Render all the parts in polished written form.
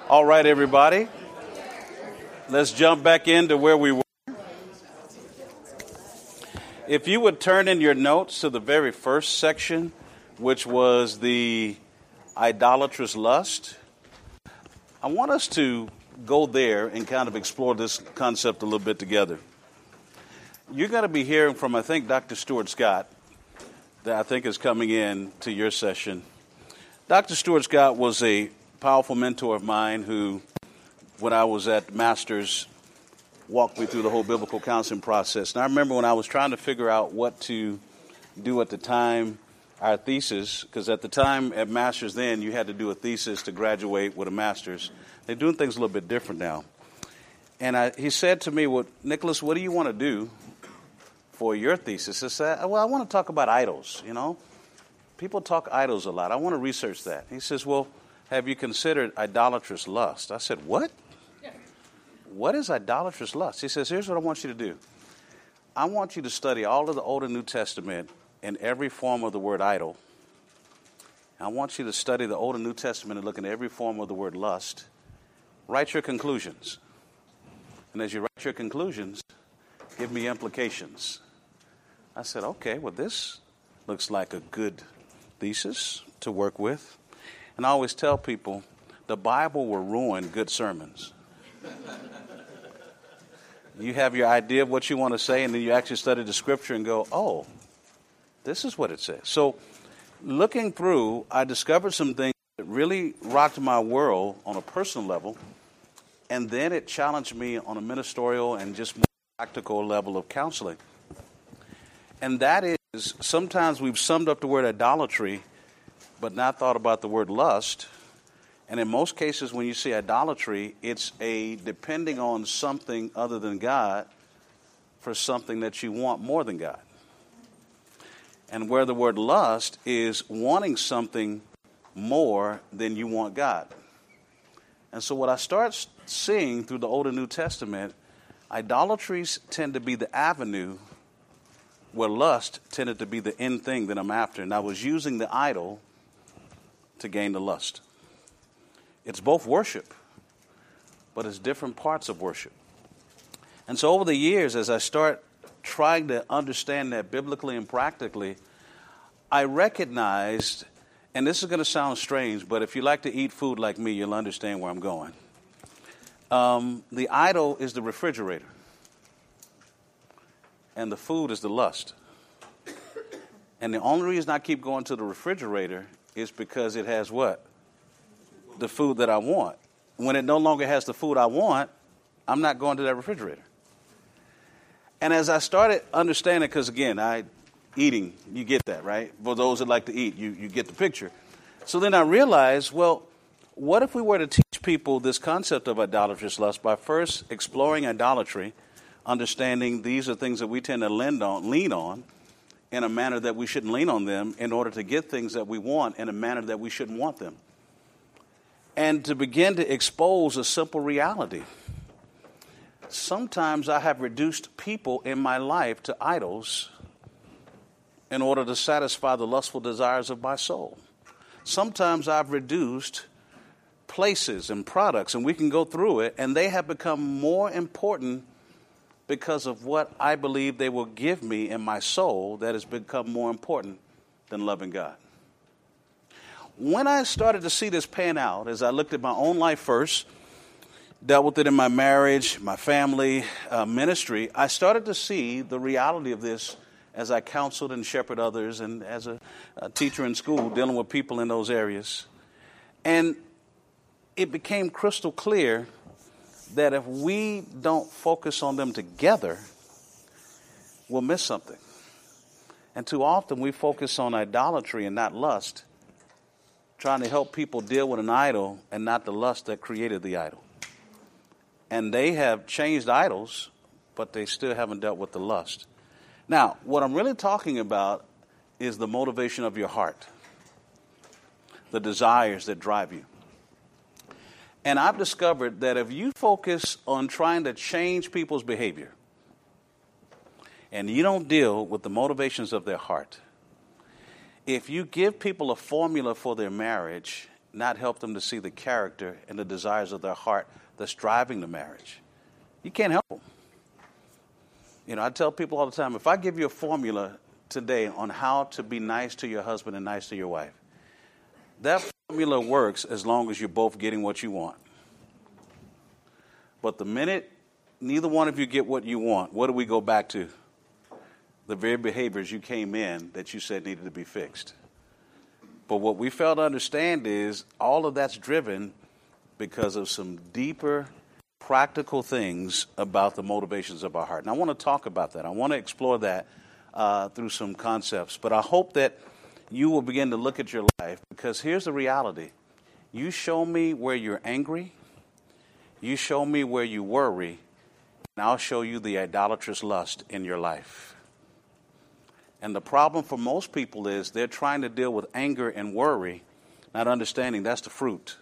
All right, everybody. Let's jump back into where we were. If you would turn in your notes to the very first section, which was the idolatrous lust, I want us to go there and kind of explore this concept a little bit together. You're going to be hearing from, I think, Dr. Stuart Scott, that I think is coming in to your session. Dr. Stuart Scott was a powerful mentor of mine who, when I was at Masters, walked me through the whole biblical counseling process. And I remember when I was trying to figure out what to do at the time, our thesis, because at the time at Masters then, you had to do a thesis to graduate with a Master's. They're doing things a little bit different now. And he said to me, well, Nicholas, what do you want to do for your thesis? I said, well, I want to talk about idols, you know. People talk idols a lot. I want to research that. He says, well, have you considered idolatrous lust? I said, what? What is idolatrous lust? He says, here's what I want you to do. I want you to study all of the Old and New Testament in every form of the word idol. I want you to study the Old and New Testament and look at every form of the word lust. Write your conclusions. And as you write your conclusions, give me implications. I said, okay, well, this looks like a good thesis to work with. And I always tell people, the Bible will ruin good sermons. You have your idea of what you want to say, and then you actually study the scripture and go, oh, this is what it says. So looking through, I discovered some things that really rocked my world on a personal level, and then it challenged me on a ministerial and just more practical level of counseling. And that is, sometimes we've summed up the word idolatry, but not thought about the word lust. And in most cases, when you see idolatry, it's a depending on something other than God for something that you want more than God. And where the word lust is wanting something more than you want God. And so what I start seeing through the Old and New Testament, idolatries tend to be the avenue where lust tended to be the end thing that I'm after. And I was using the idol to gain the lust. It's both worship, but it's different parts of worship. And so over the years, as I start trying to understand that biblically and practically, I recognized, and this is going to sound strange, but if you like to eat food like me, you'll understand where I'm going. The idol is the refrigerator, and the food is the lust. And the only reason I keep going to the refrigerator is because it has what? The food that I want. When it no longer has the food I want, I'm not going to that refrigerator. And as I started understanding, because again, eating, you get that, right? For those that like to eat, you get the picture. So then I realized, well, what if we were to teach people this concept of idolatrous lust by first exploring idolatry, understanding these are things that we tend to lean on in a manner that we shouldn't lean on them in order to get things that we want in a manner that we shouldn't want them. And to begin to expose a simple reality. Sometimes I have reduced people in my life to idols in order to satisfy the lustful desires of my soul. Sometimes I've reduced places and products, and we can go through it, and they have become more important because of what I believe they will give me in my soul that has become more important than loving God. When I started to see this pan out, as I looked at my own life first, dealt with it in my marriage, my family, ministry, I started to see the reality of this as I counseled and shepherded others and as a teacher in school dealing with people in those areas. And it became crystal clear that if we don't focus on them together, we'll miss something. And too often we focus on idolatry and not lust, trying to help people deal with an idol and not the lust that created the idol. And they have changed idols, but they still haven't dealt with the lust. Now, what I'm really talking about is the motivation of your heart, the desires that drive you. And I've discovered that if you focus on trying to change people's behavior and you don't deal with the motivations of their heart, if you give people a formula for their marriage, not help them to see the character and the desires of their heart that's driving the marriage. You can't help them. I tell people all the time, if I give you a formula today on how to be nice to your husband and nice to your wife, that formula works as long as you're both getting what you want. But the minute neither one of you get what you want, what do we go back to? The very behaviors you came in that you said needed to be fixed. But what we fail to understand is all of that's driven because of some deeper, practical things about the motivations of our heart. And I want to talk about that. I want to explore that through some concepts. But I hope that you will begin to look at your life, because here's the reality. You show me where you're angry. You show me where you worry. And I'll show you the idolatrous lust in your life. And the problem for most people is they're trying to deal with anger and worry, not understanding that's the fruit.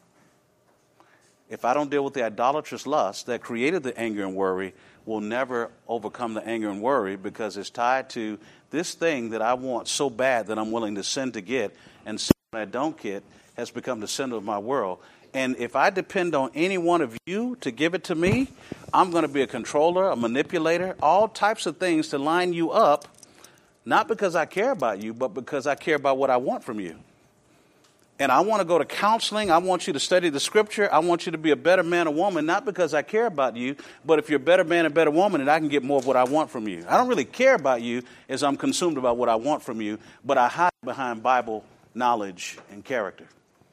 If I don't deal with the idolatrous lust that created the anger and worry, we'll never overcome the anger and worry, because it's tied to this thing that I want so bad that I'm willing to sin to get, and sin that I don't get has become the center of my world. And if I depend on any one of you to give it to me, I'm going to be a controller, a manipulator, all types of things to line you up, not because I care about you, but because I care about what I want from you. And I want to go to counseling. I want you to study the scripture. I want you to be a better man or woman, not because I care about you, but if you're a better man and better woman, then I can get more of what I want from you. I don't really care about you as I'm consumed about what I want from you, but I hide behind Bible knowledge and character.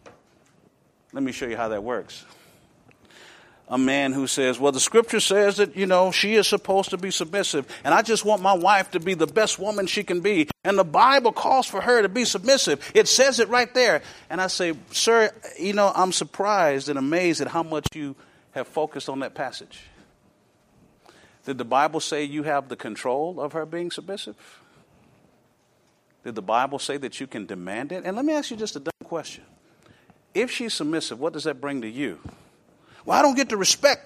Let me show you how that works. A man who says, well, the scripture says that, she is supposed to be submissive, and I just want my wife to be the best woman she can be, and the Bible calls for her to be submissive. It says it right there. And I say, sir, I'm surprised and amazed at how much you have focused on that passage. Did the Bible say you have the control of her being submissive? Did the Bible say that you can demand it? And let me ask you just a dumb question. If she's submissive, what does that bring to you? Well, I don't get the respect.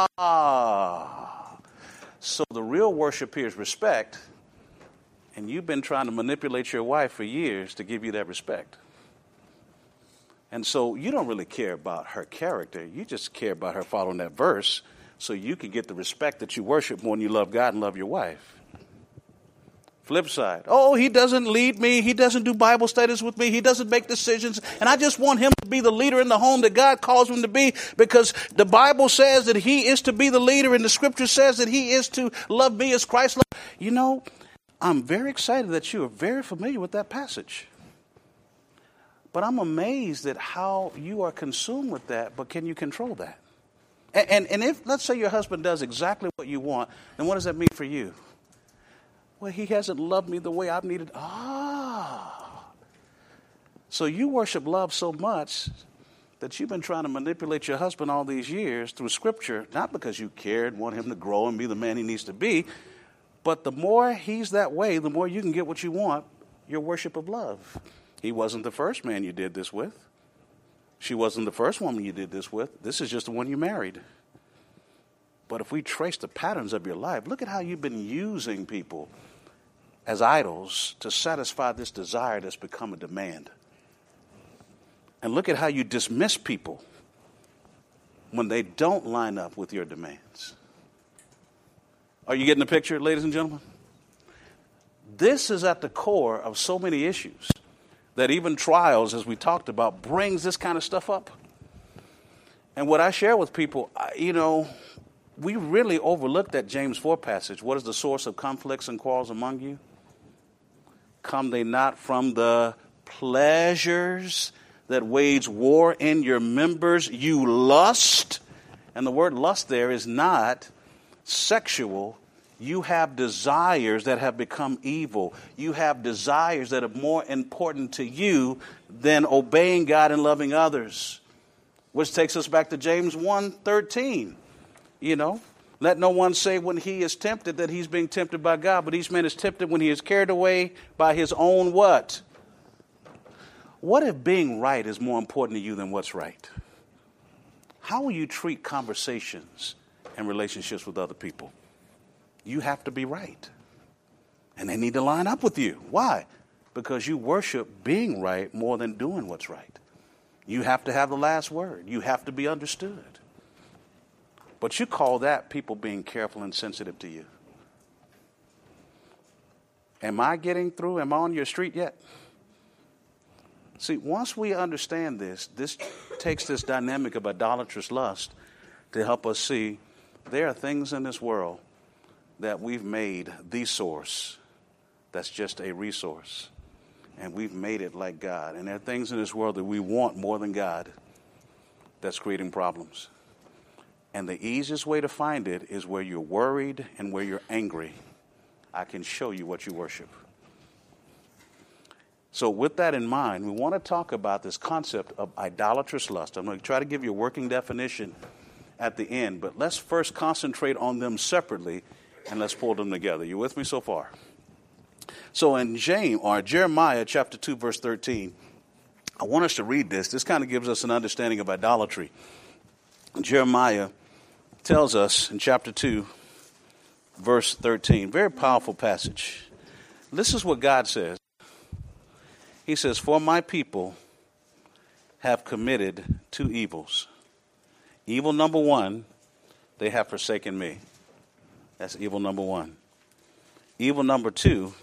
So the real worship here is respect, and you've been trying to manipulate your wife for years to give you that respect. And so you don't really care about her character. You just care about her following that verse so you can get the respect that you worship more than you love God and love your wife. Flip side. Oh, he doesn't lead me. He doesn't do Bible studies with me. He doesn't make decisions. And I just want him to be the leader in the home that God calls him to be, because the Bible says that he is to be the leader, and the scripture says that he is to love me as Christ loved. I'm very excited that you are very familiar with that passage. But I'm amazed at how you are consumed with that, but can you control that? And if, let's say your husband does exactly what you want, then what does that mean for you? Well, he hasn't loved me the way I've needed. So you worship love so much that you've been trying to manipulate your husband all these years through scripture, not because you cared, want him to grow and be the man he needs to be, but the more he's that way, the more you can get what you want, your worship of love. He wasn't the first man you did this with. She wasn't the first woman you did this with. This is just the one you married. But if we trace the patterns of your life, look at how you've been using people as idols to satisfy this desire that's become a demand. And look at how you dismiss people when they don't line up with your demands. Are you getting the picture, ladies and gentlemen? This is at the core of so many issues that even trials, as we talked about, brings this kind of stuff up. And what I share with people, we really overlooked that James 4 passage. What is the source of conflicts and quarrels among you? Come they not from the pleasures that wage war in your members? You lust. And the word lust there is not sexual. You have desires that have become evil. You have desires that are more important to you than obeying God and loving others. Which takes us back to James 1:13. Let no one say when he is tempted that he's being tempted by God, but each man is tempted when he is carried away by his own what? What if being right is more important to you than what's right? How will you treat conversations and relationships with other people? You have to be right. And they need to line up with you. Why? Because you worship being right more than doing what's right. You have to have the last word. You have to be understood. But you call that people being careful and sensitive to you. Am I getting through? Am I on your street yet? See, once we understand this takes this dynamic of idolatrous lust to help us see there are things in this world that we've made the source that's just a resource. And we've made it like God. And there are things in this world that we want more than God that's creating problems. And the easiest way to find it is where you're worried and where you're angry. I can show you what you worship. So with that in mind, we want to talk about this concept of idolatrous lust. I'm going to try to give you a working definition at the end, but let's first concentrate on them separately and let's pull them together. You with me so far? So in Jeremiah chapter 2, verse 13, I want us to read this. This kind of gives us an understanding of idolatry. Jeremiah tells us in chapter 2, verse 13, very powerful passage. This is what God says. He says, "For my people have committed two evils. Evil number one, they have forsaken me." That's evil number one. Evil number two,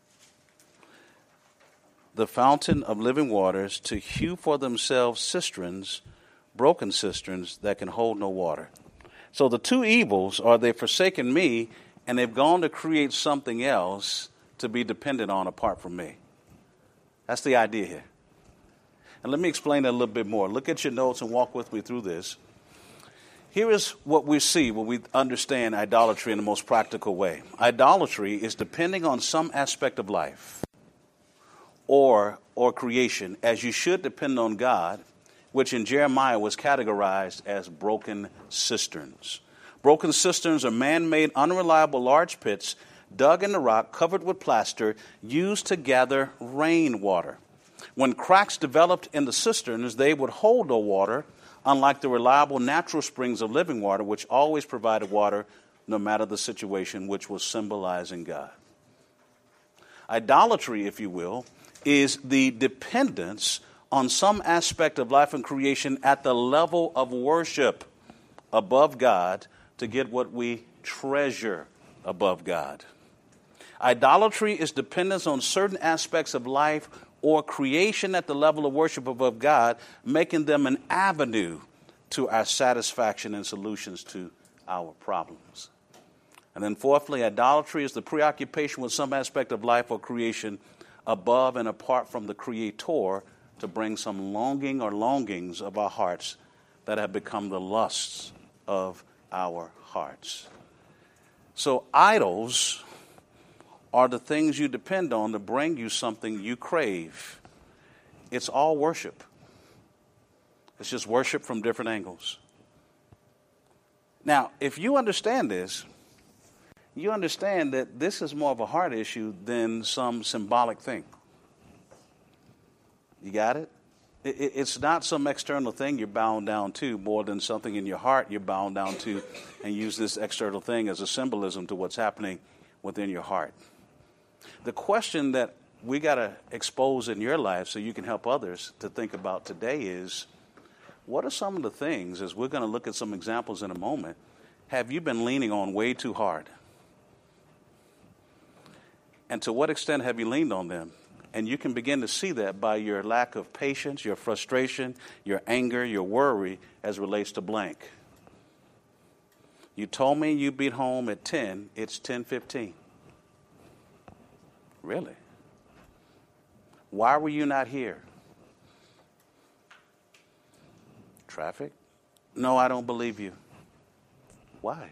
the fountain of living waters, to hew for themselves cisterns, broken cisterns that can hold no water. So the two evils are they've forsaken me and they've gone to create something else to be dependent on apart from me. That's the idea here. And let me explain that a little bit more. Look at your notes and walk with me through this. Here is what we see when we understand idolatry in the most practical way. Idolatry is depending on some aspect of life or creation, as you should depend on God, which in Jeremiah was categorized as broken cisterns. Broken cisterns are man-made, unreliable large pits dug in the rock, covered with plaster, used to gather rainwater. When cracks developed in the cisterns, they would hold no water, unlike the reliable natural springs of living water, which always provided water no matter the situation, which was symbolizing God. Idolatry, if you will, is the dependence on some aspect of life and creation at the level of worship above God to get what we treasure above God. Idolatry is dependence on certain aspects of life or creation at the level of worship above God, making them an avenue to our satisfaction and solutions to our problems. And then fourthly, idolatry is the preoccupation with some aspect of life or creation above and apart from the Creator to bring some longing or longings of our hearts that have become the lusts of our hearts. So idols are the things you depend on to bring you something you crave. It's all worship. It's just worship from different angles. Now, if you understand this, you understand that this is more of a heart issue than some symbolic thing. You got it? It's not some external thing you're bound down to more than something in your heart you're bound down to, and use this external thing as a symbolism to what's happening within your heart. The question that we got to expose in your life so you can help others to think about today is, what are some of the things, as we're going to look at some examples in a moment, have you been leaning on way too hard? And to what extent have you leaned on them? And you can begin to see that by your lack of patience, your frustration, your anger, your worry as relates to blank. You told me you'd be home at 10, it's 10:15. Really? Why were you not here? Traffic? No, I don't believe you. Why?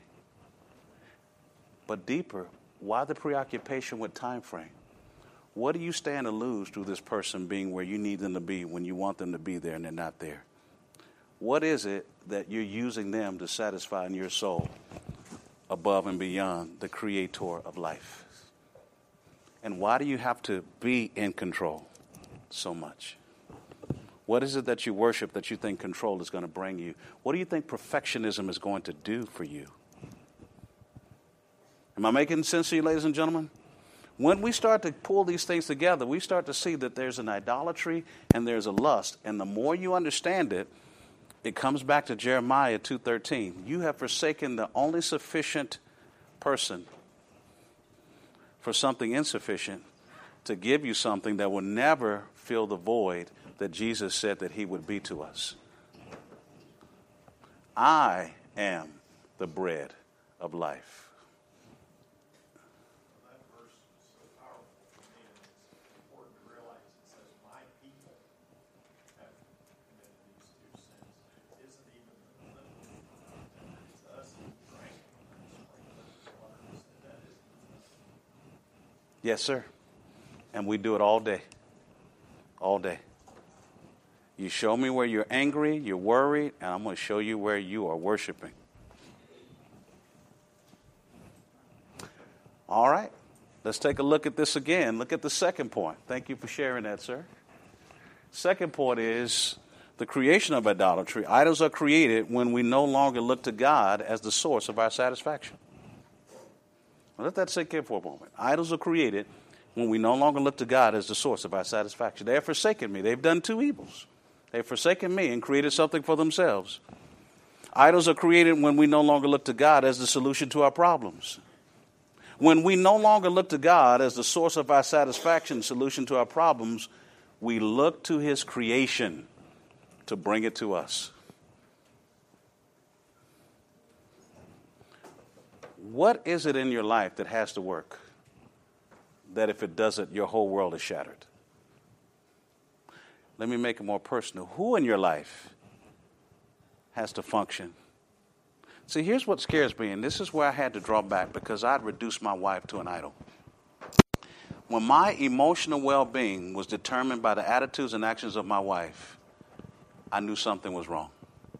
But deeper, why the preoccupation with time frame? What do you stand to lose through this person being where you need them to be when you want them to be there and they're not there? What is it that you're using them to satisfy in your soul above and beyond the Creator of life? And why do you have to be in control so much? What is it that you worship that you think control is going to bring you? What do you think perfectionism is going to do for you? Am I making sense to you, ladies and gentlemen? When we start to pull these things together, we start to see that there's an idolatry and there's a lust. And the more you understand it, it comes back to Jeremiah 2:13. You have forsaken the only sufficient person for something insufficient to give you something that will never fill the void that Jesus said that he would be to us. I am the bread of life. That verse is so powerful for me, and it's important to realize it says, my people have committed these two sins. It isn't even the little. It's us who drank from the water. That isn't us. Yes, sir. And we do it all day. All day. You show me where you're angry, you're worried, and I'm going to show you where you are worshiping. All right. Let's take a look at this again. Look at the second point. Thank you for sharing that, sir. Second point is the creation of idolatry. Idols are created when we no longer look to God as the source of our satisfaction. Now, let that sink in for a moment. Idols are created when we no longer look to God as the source of our satisfaction. They have forsaken me. They've done two evils. They've forsaken me and created something for themselves. Idols are created when we no longer look to God as the solution to our problems. When we no longer look to God as the source of our satisfaction, solution to our problems, we look to his creation to bring it to us. What is it in your life that has to work, that if it doesn't, your whole world is shattered? Let me make it more personal. Who in your life has to function? See, here's what scares me, and this is where I had to draw back because I'd reduced my wife to an idol. When my emotional well-being was determined by the attitudes and actions of my wife, I knew something was wrong.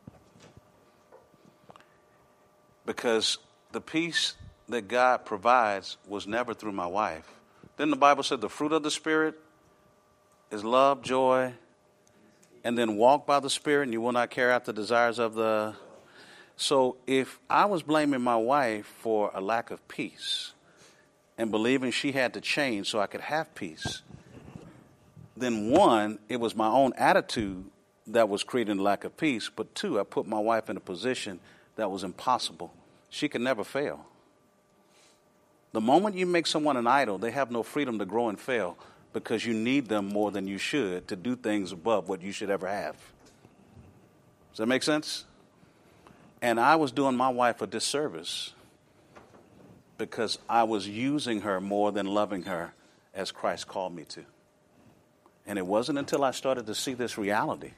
Because the peace that God provides was never through my wife. Then the Bible said the fruit of the Spirit is love, joy, and then walk by the Spirit, and you will not carry out the desires of the... So if I was blaming my wife for a lack of peace and believing she had to change so I could have peace, then one, it was my own attitude that was creating a lack of peace, but two, I put my wife in a position that was impossible. She could never fail. The moment you make someone an idol, they have no freedom to grow and fail because you need them more than you should to do things above what you should ever have. Does that make sense? And I was doing my wife a disservice because I was using her more than loving her as Christ called me to. And it wasn't until I started to see this reality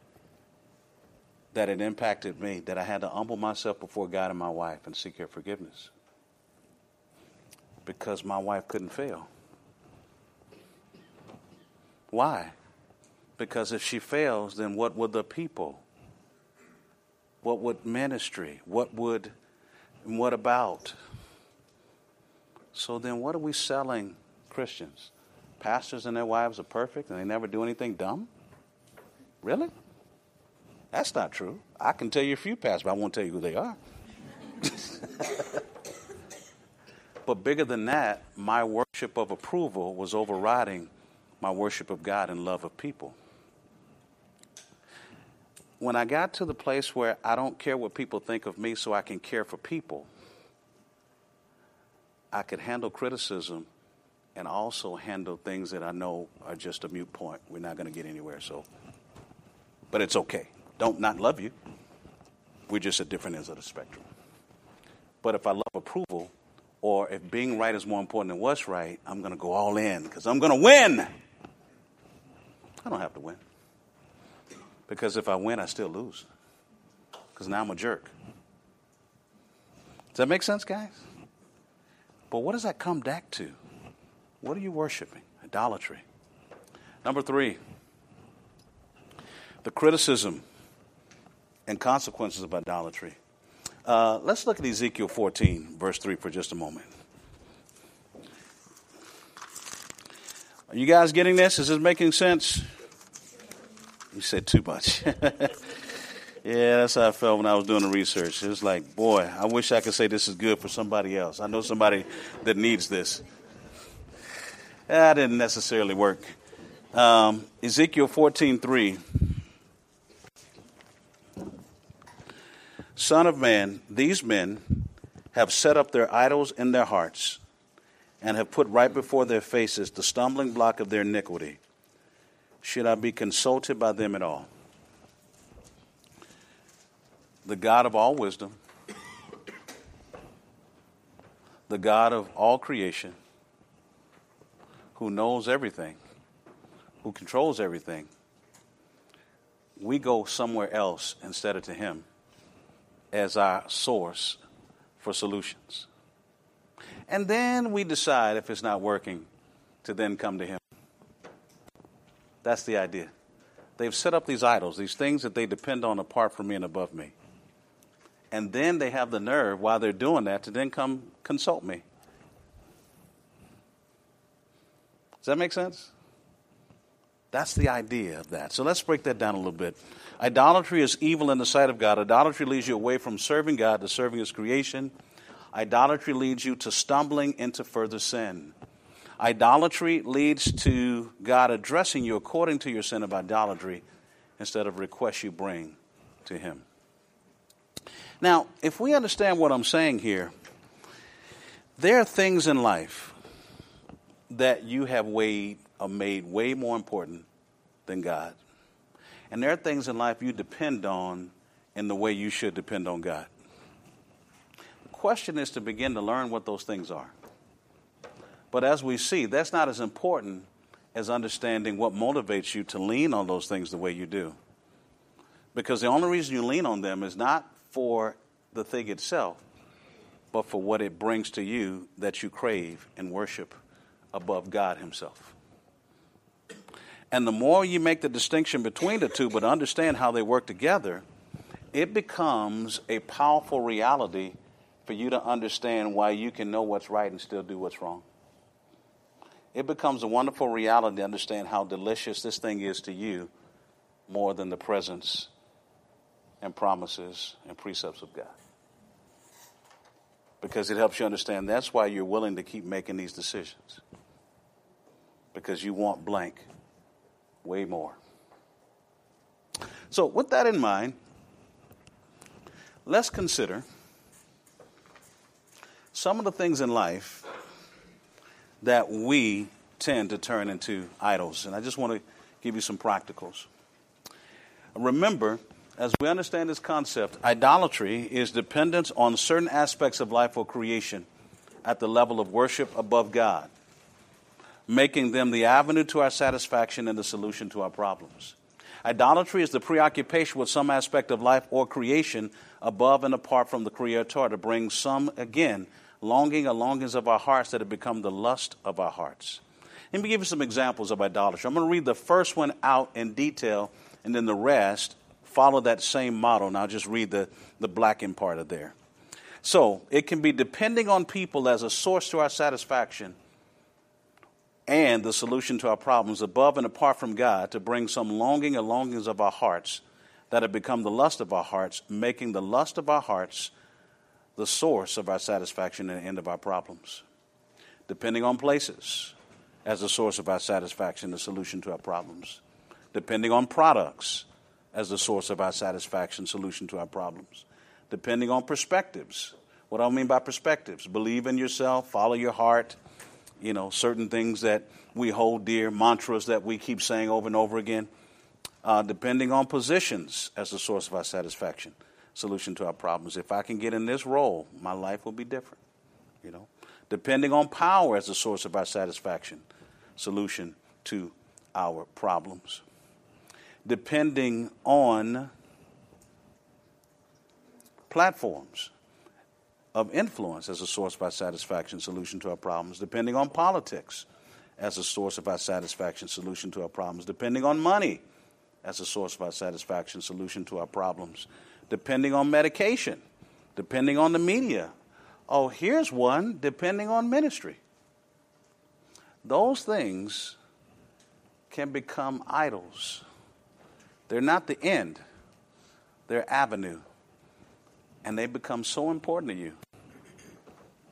that it impacted me, that I had to humble myself before God and my wife and seek her forgiveness. Because my wife couldn't fail. Why? Because if she fails, then what would the people? What would ministry? What about? So then what are we selling Christians? Pastors and their wives are perfect and they never do anything dumb? Really? That's not true. I can tell you a few pastors, but I won't tell you who they are. But bigger than that, my worship of approval was overriding my worship of God and love of people. When I got to the place where I don't care what people think of me so I can care for people, I could handle criticism and also handle things that I know are just a moot point. We're not going to get anywhere, but it's okay. Don't not love you. We're just at different ends of the spectrum. But if I love approval, or if being right is more important than what's right, I'm going to go all in because I'm going to win. I don't have to win. Because if I win, I still lose. Because now I'm a jerk. Does that make sense, guys? But what does that come back to? What are you worshiping? Idolatry. Number 3, the criticism and consequences of idolatry. Let's look at Ezekiel 14, verse 3 for just a moment. Are you guys getting this? Is this making sense? You said too much. Yeah, that's how I felt when I was doing the research. It was like, boy, I wish I could say this is good for somebody else. I know somebody that needs this. That didn't necessarily work. Ezekiel 14:3. Son of man, these men have set up their idols in their hearts and have put right before their faces the stumbling block of their iniquity. Should I be consulted by them at all? The God of all wisdom, the God of all creation, who knows everything, who controls everything, we go somewhere else instead of to him as our source for solutions. And then we decide, if it's not working, to then come to him. That's the idea. They've set up these idols, these things that they depend on apart from me and above me. And then they have the nerve, while they're doing that, to then come consult me. Does that make sense? That's the idea of that. So let's break that down a little bit. Idolatry is evil in the sight of God. Idolatry leads you away from serving God to serving his creation. Idolatry leads you to stumbling into further sin. Idolatry leads to God addressing you according to your sin of idolatry instead of requests you bring to him. Now, if we understand what I'm saying here, there are things in life that you have made way more important than God. And there are things in life you depend on in the way you should depend on God. The question is to begin to learn what those things are. But as we see, that's not as important as understanding what motivates you to lean on those things the way you do. Because the only reason you lean on them is not for the thing itself, but for what it brings to you that you crave and worship above God himself. And the more you make the distinction between the two, but understand how they work together, it becomes a powerful reality for you to understand why you can know what's right and still do what's wrong. It becomes a wonderful reality to understand how delicious this thing is to you more than the presence and promises and precepts of God. Because it helps you understand that's why you're willing to keep making these decisions. Because you want blank way more. So with that in mind, let's consider some of the things in life that we tend to turn into idols. And I just want to give you some practicals. Remember, as we understand this concept, idolatry is dependence on certain aspects of life or creation at the level of worship above God, making them the avenue to our satisfaction and the solution to our problems. Idolatry is the preoccupation with some aspect of life or creation above and apart from the Creator to bring some, again, longing or longings of our hearts that have become the lust of our hearts. Let me give you some examples of idolatry. I'm going to read the first one out in detail, and then the rest follow that same model. And I'll just read the blackened part of there. So it can be depending on people as a source to our satisfaction and the solution to our problems above and apart from God to bring some longing or longings of our hearts that have become the lust of our hearts, making the lust of our hearts the source of our satisfaction and the end of our problems. Depending on places as the source of our satisfaction, the solution to our problems. Depending on products as the source of our satisfaction, solution to our problems. Depending on perspectives. What do I mean by perspectives? Believe in yourself, follow your heart, certain things that we hold dear, mantras that we keep saying over and over again. Depending on positions as the source of our satisfaction, solution to our problems. If I can get in this role, my life will be different. Depending on power as the source of our satisfaction, solution to our problems. Depending on platforms of influence as a source of our satisfaction, solution to our problems. Depending on politics as a source of our satisfaction, solution to our problems. Depending on money as a source of our satisfaction, solution to our problems. Depending on medication. Depending on the media. Oh, here's one, depending on ministry. Those things can become idols. They're not the end. They're avenue. And they become so important to you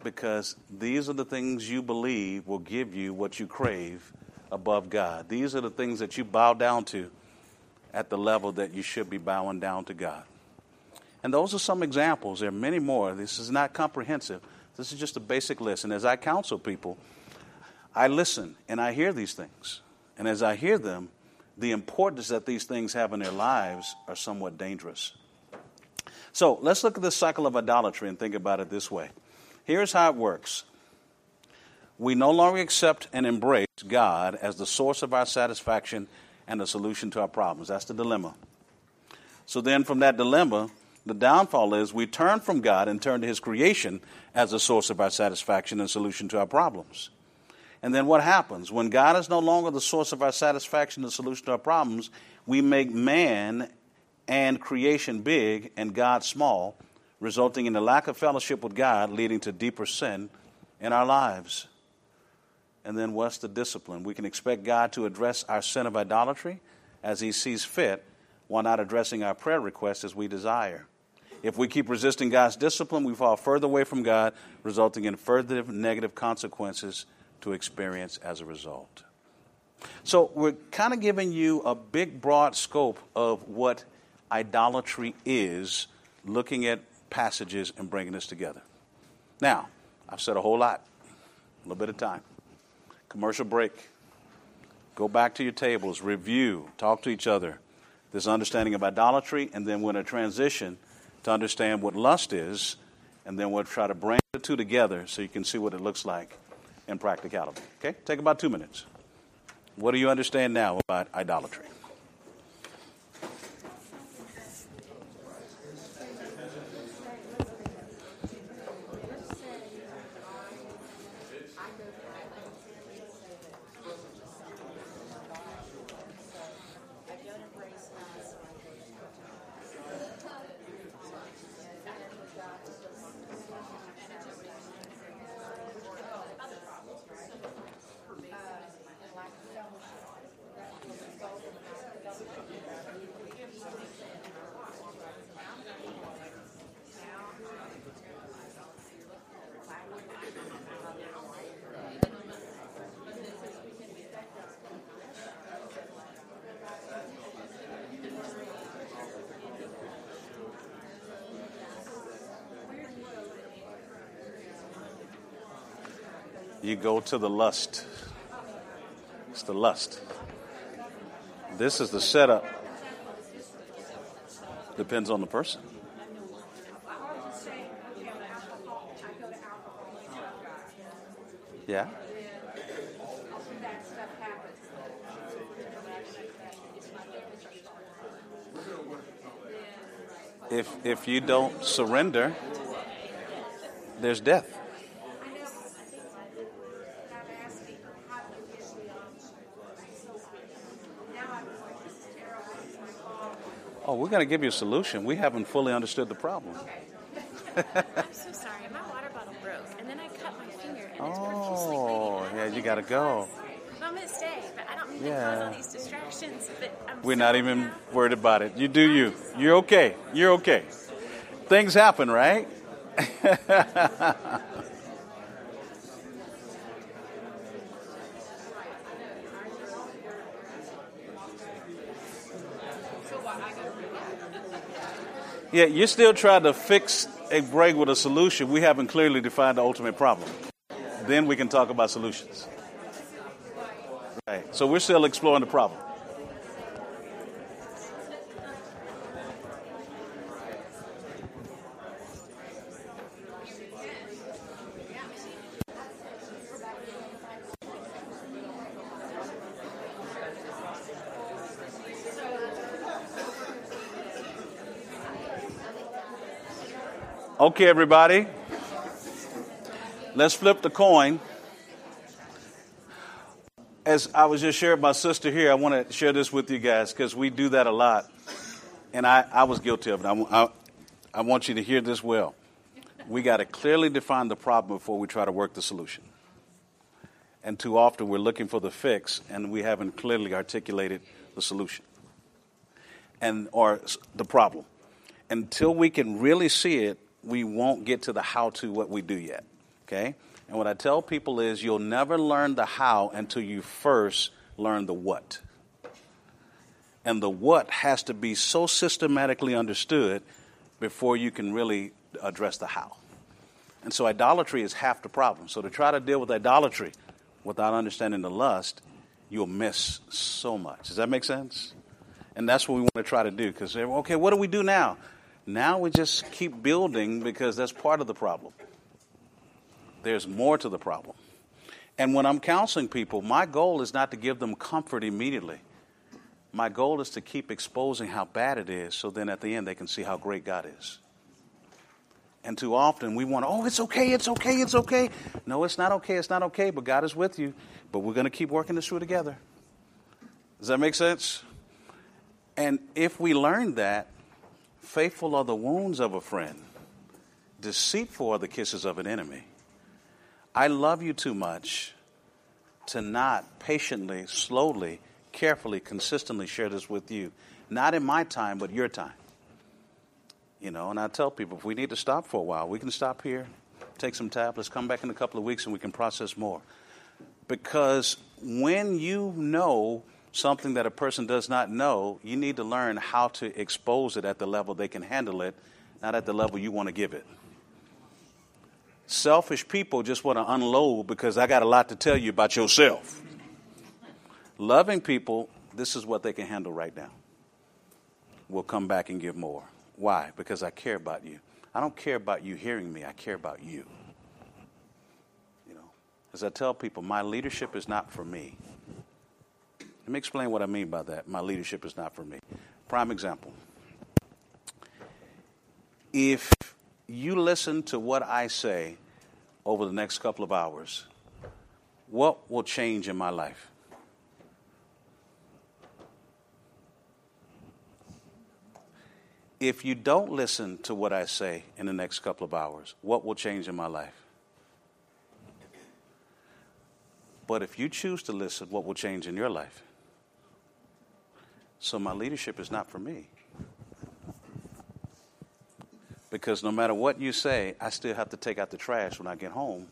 because these are the things you believe will give you what you crave above God. These are the things that you bow down to at the level that you should be bowing down to God. And those are some examples. There are many more. This is not comprehensive. This is just a basic list. And as I counsel people, I listen and I hear these things. And as I hear them, the importance that these things have in their lives are somewhat dangerous. So let's look at this cycle of idolatry and think about it this way. Here's how it works. We no longer accept and embrace God as the source of our satisfaction and the solution to our problems. That's the dilemma. So then from that dilemma, the downfall is we turn from God and turn to his creation as the source of our satisfaction and solution to our problems. And then what happens? When God is no longer the source of our satisfaction and solution to our problems, we make man and creation big and God small, resulting in a lack of fellowship with God, leading to deeper sin in our lives. And then what's the discipline? We can expect God to address our sin of idolatry as he sees fit, while not addressing our prayer requests as we desire. If we keep resisting God's discipline, we fall further away from God, resulting in further negative consequences to experience as a result. So we're kind of giving you a big, broad scope of what idolatry is, looking at passages and bringing this together. Now, I've said a whole lot, a little bit of time. Commercial break. Go back to your tables, review, talk to each other. This understanding of idolatry, and then we're going to transition to understand what lust is, and then we'll try to bring the two together so you can see what it looks like in practicality. Okay? Take about 2 minutes. What do you understand now about idolatry? You go to the lust. It's the lust. This is the setup. Depends on the person. Yeah. If you don't surrender, there's death. Oh, we're going to give you a solution. We haven't fully understood the problem. I'm so sorry. My water bottle broke, and then I cut my finger, and it's profusely bleeding. Yeah, you got to go. I'm going to stay, but I don't mean to cause all these distractions. But We're not even worried about it. You do you. You're okay. You're okay. Things happen, right? Yeah, you're still trying to fix a break with a solution. We haven't clearly defined the ultimate problem. Then we can talk about solutions. Right. So we're still exploring the problem. Okay, everybody. Let's flip the coin. As I was just sharing with my sister here, I want to share this with you guys because we do that a lot. And I was guilty of it. I want you to hear this well. We got to clearly define the problem before we try to work the solution. And too often we're looking for the fix and we haven't clearly articulated the solution or the problem. Until we can really see it, we won't get to the how-to what we do yet. Okay? And what I tell people is you'll never learn the how until you first learn the what. And the what has to be so systematically understood before you can really address the how. And so idolatry is half the problem. So to try to deal with idolatry without understanding the lust, you'll miss so much. Does that make sense? And that's what we want to try to do. Because, okay, what do we do now? Now we just keep building because that's part of the problem. There's more to the problem. And when I'm counseling people, my goal is not to give them comfort immediately. My goal is to keep exposing how bad it is so then at the end they can see how great God is. And too often we want, oh, it's okay, it's okay, it's okay. No, it's not okay, but God is with you. But we're going to keep working this through together. Does that make sense? And if we learn that, faithful are the wounds of a friend, deceitful are the kisses of an enemy. I love you too much to not patiently, slowly, carefully, consistently share this with you. Not in my time, but your time. You know, and I tell people, if we need to stop for a while, we can stop here, take some tablets, come back in a couple of weeks, and we can process more. Because when you know something that a person does not know, you need to learn how to expose it at the level they can handle it, not at the level you want to give it. Selfish people just want to unload because I got a lot to tell you about yourself. Loving people, this is what they can handle right now. We'll come back and give more. Why? Because I care about you. I don't care about you hearing me. I care about you. You know, as I tell people, my leadership is not for me. Let me explain what I mean by that. My leadership is not for me. Prime example. If you listen to what I say over the next couple of hours, what will change in my life? If you don't listen to what I say in the next couple of hours, what will change in my life? But if you choose to listen, what will change in your life? So my leadership is not for me. Because no matter what you say, I still have to take out the trash when I get home.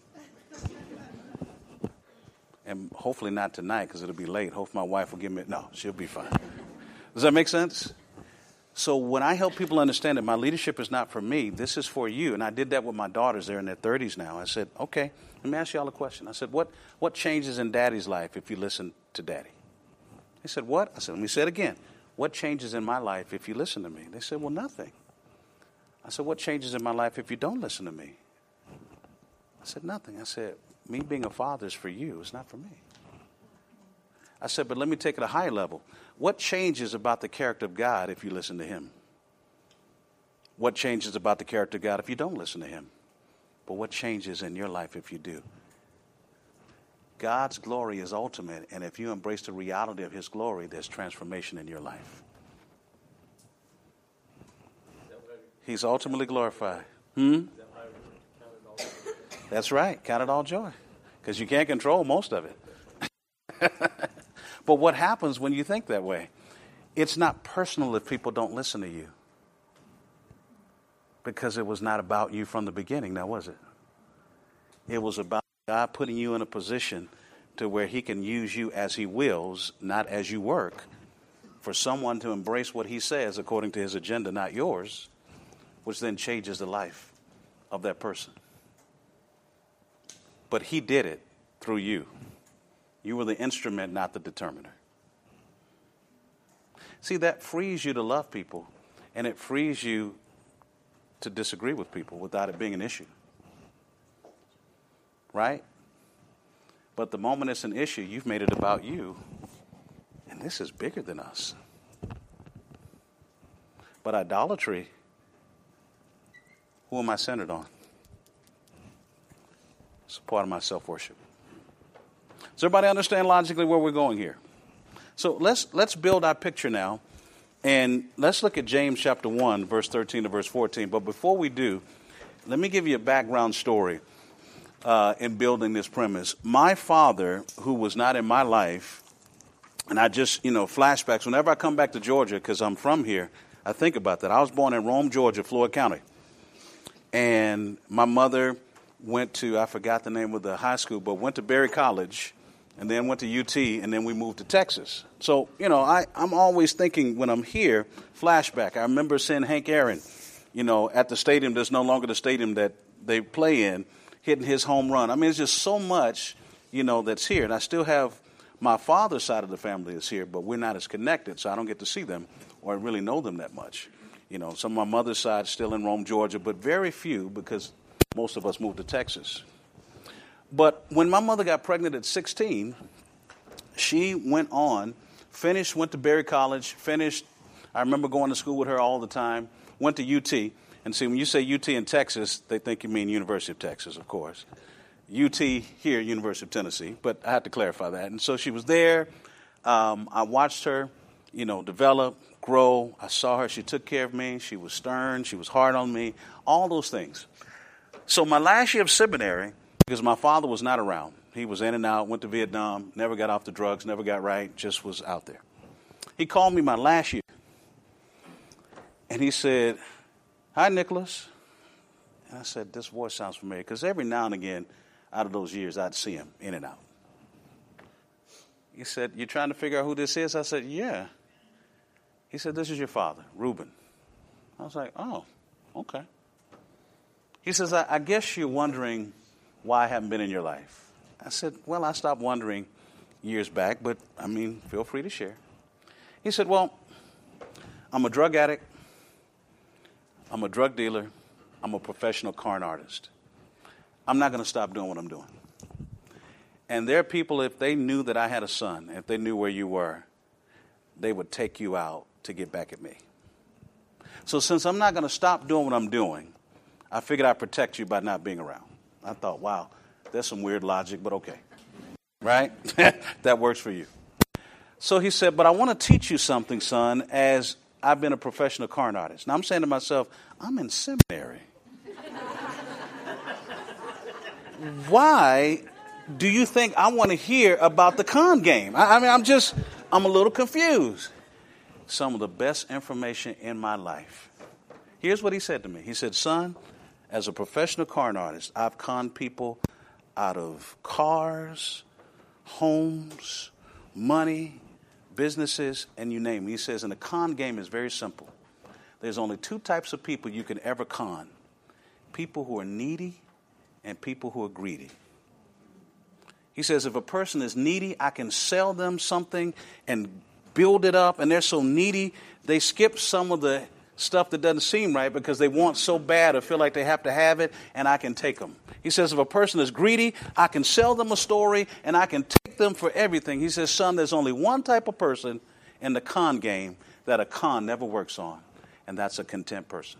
And hopefully not tonight because it'll be late. Hopefully my wife will give me, no, she'll be fine. Does that make sense? So when I help people understand that my leadership is not for me, this is for you. And I did that with my daughters. They're in their 30s now. I said, okay, let me ask you all a question. I said, what changes in daddy's life if you listen to daddy? They said, what? I said, let me say it again. What changes in my life if you listen to me? They said, well, nothing. I said, what changes in my life if you don't listen to me? I said, nothing. I said, me being a father is for you. It's not for me. I said, but let me take it a higher level. What changes about the character of God if you listen to him? What changes about the character of God if you don't listen to him? But what changes in your life if you do? God's glory is ultimate, and if you embrace the reality of his glory, there's transformation in your life. He's ultimately glorified. That's right. Count it all joy. Because you can't control most of it. But what happens when you think that way? It's not personal if people don't listen to you. Because it was not about you from the beginning, now was it? It was about God putting you in a position to where he can use you as he wills, not as you work, for someone to embrace what he says according to his agenda, not yours, which then changes the life of that person. But he did it through you. You were the instrument, not the determiner. See, that frees you to love people, and it frees you to disagree with people without it being an issue. Right? But the moment it's an issue, you've made it about you, and this is bigger than us. But idolatry, who am I centered on? It's a part of my self-worship. Does everybody understand logically where we're going here? So let's build our picture now, and let's look at James chapter 1, verse 13 to verse 14. But before we do, let me give you a background story in building this premise. My father, who was not in my life, and I just, flashbacks, whenever I come back to Georgia, because I'm from here, I think about that. I was born in Rome, Georgia, Floyd County. And my mother went to, I forgot the name of the high school, but went to Berry College, and then went to UT, and then we moved to Texas. So, I'm always thinking when I'm here, flashback. I remember seeing Hank Aaron, at the stadium that's no longer the stadium that they play in, hitting his home run. I mean, it's just so much, that's here. And I still have my father's side of the family is here, but we're not as connected, so I don't get to see them or really know them that much. Some of my mother's side still in Rome, Georgia, but very few because most of us moved to Texas. But when my mother got pregnant at 16, she went on, went to Berry College, finished. I remember going to school with her all the time, went to UT. And see, when you say UT in Texas, they think you mean University of Texas, of course. UT here, University of Tennessee, but I had to clarify that. And so she was there. I watched her, develop, grow. I saw her. She took care of me. She was stern. She was hard on me, all those things. So my last year of seminary, because my father was not around. He was in and out, went to Vietnam, never got off the drugs, never got right, just was out there. He called me my last year, and he said, "Hi, Nicholas." And I said, this voice sounds familiar, because every now and again, out of those years, I'd see him in and out. He said, "You trying to figure out who this is?" I said, "Yeah." He said, "This is your father, Reuben." I was like, "Oh, okay." He says, I guess you're wondering why I haven't been in your life. I said, "Well, I stopped wondering years back, but, feel free to share." He said, "Well, I'm a drug addict. I'm a drug dealer. I'm a professional con artist. I'm not going to stop doing what I'm doing. And there are people, if they knew that I had a son, if they knew where you were, they would take you out to get back at me. So since I'm not going to stop doing what I'm doing, I figured I'd protect you by not being around." I thought, wow, there's some weird logic, but okay. Right? That works for you. So he said, "But I want to teach you something, son, as I've been a professional con artist." Now I'm saying to myself, I'm in seminary. Why do you think I want to hear about the con game? I'm a little confused. Some of the best information in my life. Here's what he said to me. He said, "Son, as a professional con artist, I've conned people out of cars, homes, money, businesses, and you name it." He says, and the con game is very simple. There's only two types of people you can ever con. People who are needy and people who are greedy. He says, if a person is needy, I can sell them something and build it up, and they're so needy, they skip some of the stuff that doesn't seem right because they want so bad or feel like they have to have it, and I can take them. He says, if a person is greedy, I can sell them a story, and I can take them for everything. He says, son, there's only one type of person in the con game that a con never works on, and that's a content person.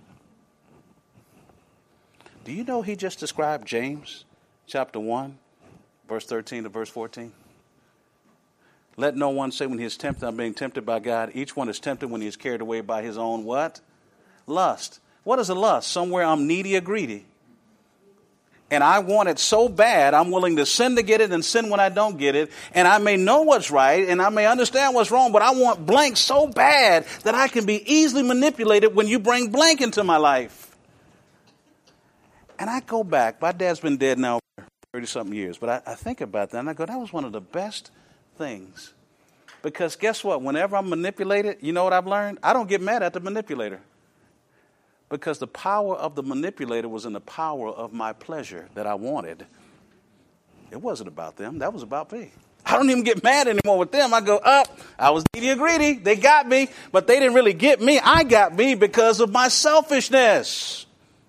Do you know he just described James chapter 1, verse 13 to verse 14? Let no one say when he is tempted, I'm being tempted by God. Each one is tempted when he is carried away by his own what? Lust. What is a lust? Somewhere I'm needy or greedy. And I want it so bad, I'm willing to sin to get it and sin when I don't get it. And I may know what's right and I may understand what's wrong, but I want blank so bad that I can be easily manipulated when you bring blank into my life. And I go back. My dad's been dead now for 30-something years, but I think about that and I go, that was one of the best things. Because guess what? Whenever I'm manipulated, you know what I've learned? I don't get mad at the manipulator. Because the power of the manipulator was in the power of my pleasure that I wanted. It wasn't about them. That was about me. I don't even get mad anymore with them. I go, I was needy or greedy. They got me, but they didn't really get me. I got me because of my selfishness.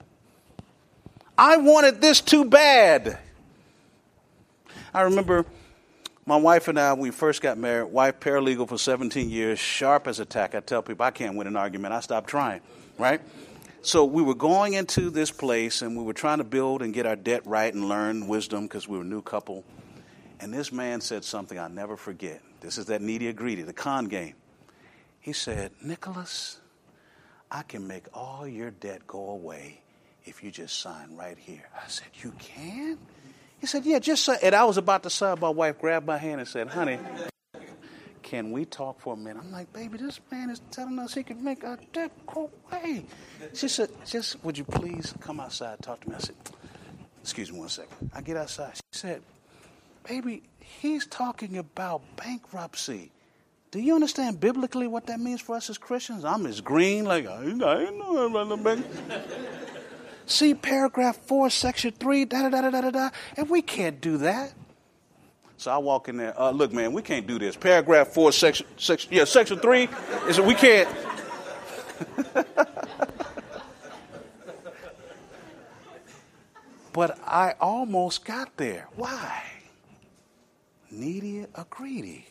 I wanted this too bad. I remember my wife and I, we first got married, wife paralegal for 17 years, sharp as a tack. I tell people I can't win an argument. I stopped trying, right? So we were going into this place and we were trying to build and get our debt right and learn wisdom because we were a new couple. And this man said something I'll never forget. This is that needy or greedy, the con game. He said, Nicholas, I can make all your debt go away if you just sign right here. I said, you can? He said, yeah, just sign. And I was about to sign. My wife grabbed my hand and said, honey, can we talk for a minute? I'm like, baby, this man is telling us he can make our debt go away. She said, just would you please come outside and talk to me? I said, Excuse me one second. I get outside. She said, baby, he's talking about bankruptcy. Do you understand biblically what that means for us as Christians? I'm as green, like, I ain't know about the bank. See paragraph 4, section 3, da-da-da-da-da-da, and we can't do that. So I walk in there, look, man, we can't do this. Paragraph 4, section 3, is we can't. But I almost got there. Why? Needy or greedy?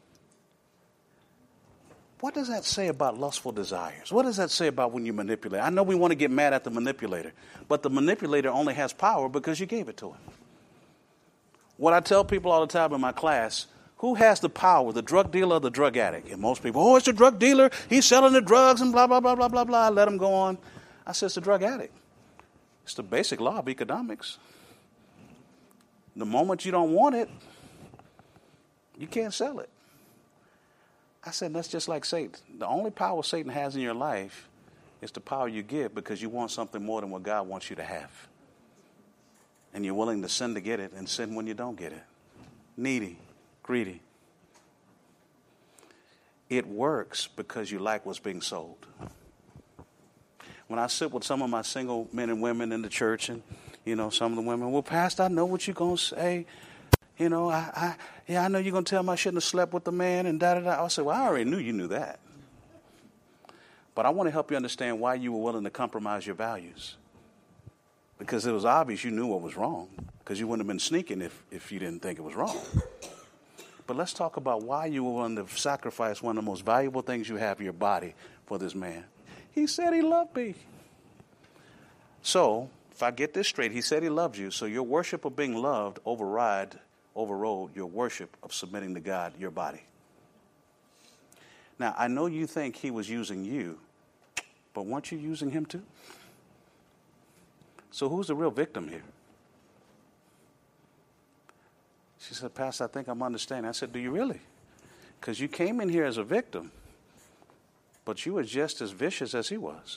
What does that say about lustful desires? What does that say about when you manipulate? I know we want to get mad at the manipulator, but the manipulator only has power because you gave it to him. What I tell people all the time in my class, who has the power, the drug dealer or the drug addict? And most people, oh, it's the drug dealer. He's selling the drugs and blah, blah, blah, blah, blah, blah. Let him go on. I said, it's the drug addict. It's the basic law of economics. The moment you don't want it, you can't sell it. I said, that's just like Satan. The only power Satan has in your life is the power you give because you want something more than what God wants you to have. And you're willing to sin to get it and sin when you don't get it. Needy, greedy. It works because you like what's being sold. When I sit with some of my single men and women in the church and, some of the women, well, Pastor, I know what you're going to say. I know you're going to tell me I shouldn't have slept with the man and da-da-da. I said, well, I already knew you knew that. But I want to help you understand why you were willing to compromise your values. Because it was obvious you knew what was wrong. Because you wouldn't have been sneaking if you didn't think it was wrong. But let's talk about why you were willing to sacrifice one of the most valuable things you have, your body, for this man. He said he loved me. So, if I get this straight, he said he loved you. So your worship of being loved overrode your worship of submitting to God, your body. Now, I know you think he was using you, but weren't you using him too? So who's the real victim here? She said, Pastor, I think I'm understanding. I said, do you really? Because you came in here as a victim, but you were just as vicious as he was.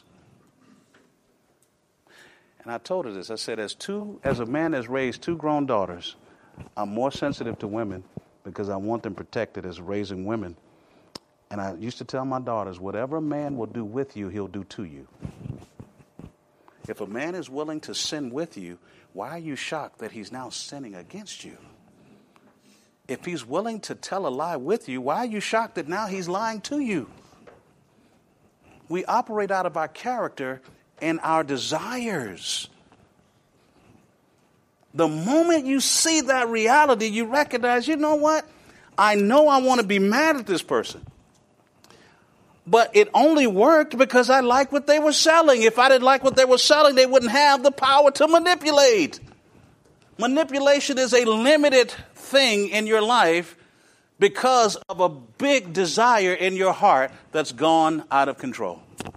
And I told her this. I said, as a man has raised 2 grown daughters, I'm more sensitive to women because I want them protected as raising women. And I used to tell my daughters, whatever a man will do with you, he'll do to you. If a man is willing to sin with you, why are you shocked that he's now sinning against you? If he's willing to tell a lie with you, why are you shocked that now he's lying to you? We operate out of our character and our desires. The moment you see that reality, you recognize, you know what? I know I want to be mad at this person. But it only worked because I liked what they were selling. If I didn't like what they were selling, they wouldn't have the power to manipulate. Manipulation is a limited thing in your life because of a big desire in your heart that's gone out of control.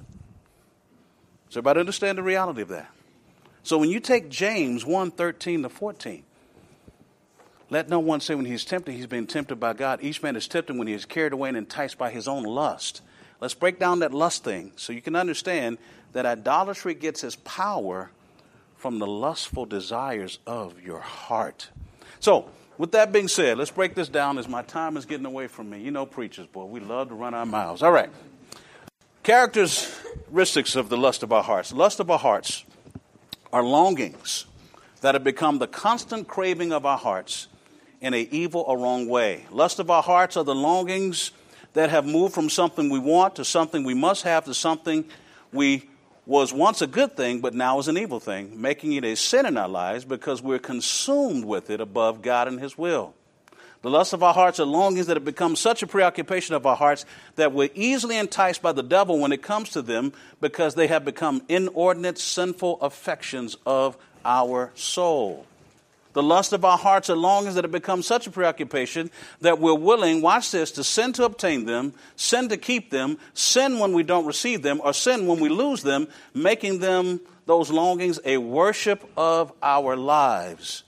So everybody understand the reality of that? So when you take James 1:13-14, let no one say when he's tempted, he's been tempted by God. Each man is tempted when he is carried away and enticed by his own lust. Let's break down that lust thing so you can understand that idolatry gets its power from the lustful desires of your heart. So, with that being said, let's break this down as my time is getting away from me. You know preachers, boy, we love to run our mouths. All right. Characteristics of the lust of our hearts. Lust of our hearts are longings that have become the constant craving of our hearts in an evil or wrong way. Lust of our hearts are the longings that have moved from something we want to something we must have to something we was once a good thing but now is an evil thing, making it a sin in our lives because we're consumed with it above God and his will. The lust of our hearts are longings that have become such a preoccupation of our hearts that we're easily enticed by the devil when it comes to them because they have become inordinate, sinful affections of our soul. The lust of our hearts are longings that have become such a preoccupation that we're willing, watch this, to sin to obtain them, sin to keep them, sin when we don't receive them, or sin when we lose them, making them, those longings, a worship of our lives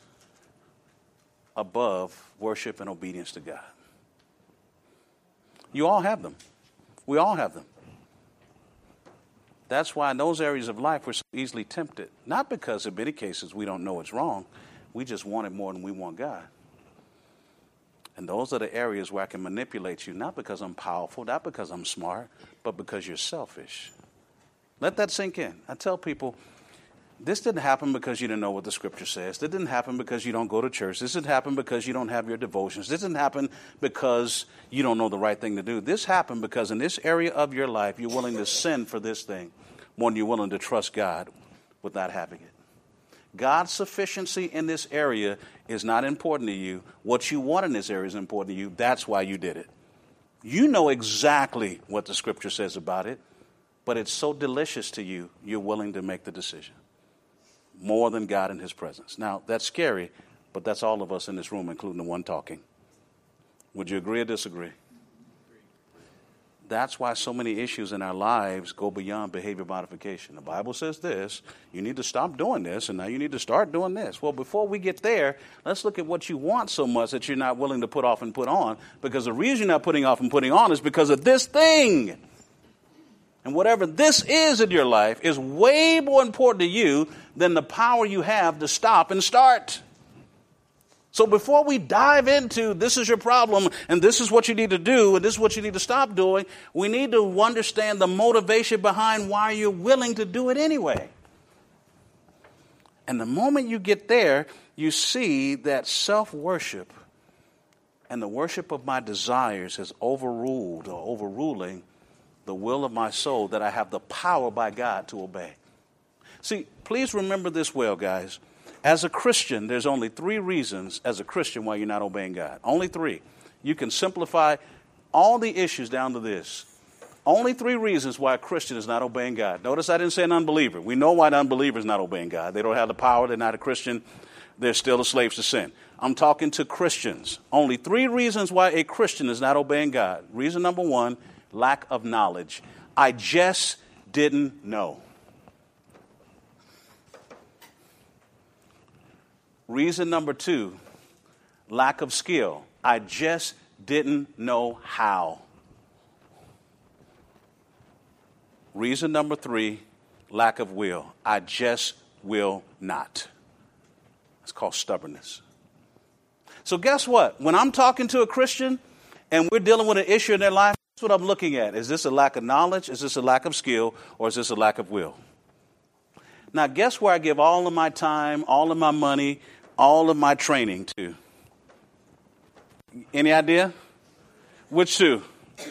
above worship and obedience to God. You all have them. We all have them. That's why in those areas of life we're so easily tempted. Not because in many cases we don't know it's wrong. We just want it more than we want God. And those are the areas where I can manipulate you, not because I'm powerful, not because I'm smart, but because you're selfish. Let that sink in. I tell people, this didn't happen because you didn't know what the scripture says. This didn't happen because you don't go to church. This didn't happen because you don't have your devotions. This didn't happen because you don't know the right thing to do. This happened because in this area of your life, you're willing to sin for this thing more than you're willing to trust God with not having it. God's sufficiency in this area is not important to you. What you want in this area is important to you. That's why you did it. You know exactly what the scripture says about it, but it's so delicious to you, you're willing to make the decision. More than God in his presence. Now, that's scary, but that's all of us in this room, including the one talking. Would you agree or disagree? That's why so many issues in our lives go beyond behavior modification. The Bible says this, you need to stop doing this, and now you need to start doing this. Well, before we get there, let's look at what you want so much that you're not willing to put off and put on, because the reason you're not putting off and putting on is because of this thing. And whatever this is in your life is way more important to you than the power you have to stop and start. So before we dive into this is your problem and this is what you need to do and this is what you need to stop doing, we need to understand the motivation behind why you're willing to do it anyway. And the moment you get there, you see that self-worship and the worship of my desires has overruled or overruling the will of my soul that I have the power by God to obey. See, please remember this well, guys. As a Christian, there's only 3 reasons as a Christian why you're not obeying God. Only 3. You can simplify all the issues down to this. Only 3 reasons why a Christian is not obeying God. Notice I didn't say an unbeliever. We know why an unbeliever is not obeying God. They don't have the power. They're not a Christian. They're still the slaves to sin. I'm talking to Christians. Only 3 reasons why a Christian is not obeying God. Reason number 1, lack of knowledge. I just didn't know. Reason number 2, lack of skill. I just didn't know how. Reason number 3, lack of will. I just will not. It's called stubbornness. So guess what? When I'm talking to a Christian and we're dealing with an issue in their life, that's what I'm looking at. Is this a lack of knowledge? Is this a lack of skill? Or is this a lack of will? Now, guess where I give all of my time, all of my money, all of my training to? Any idea? Which 2?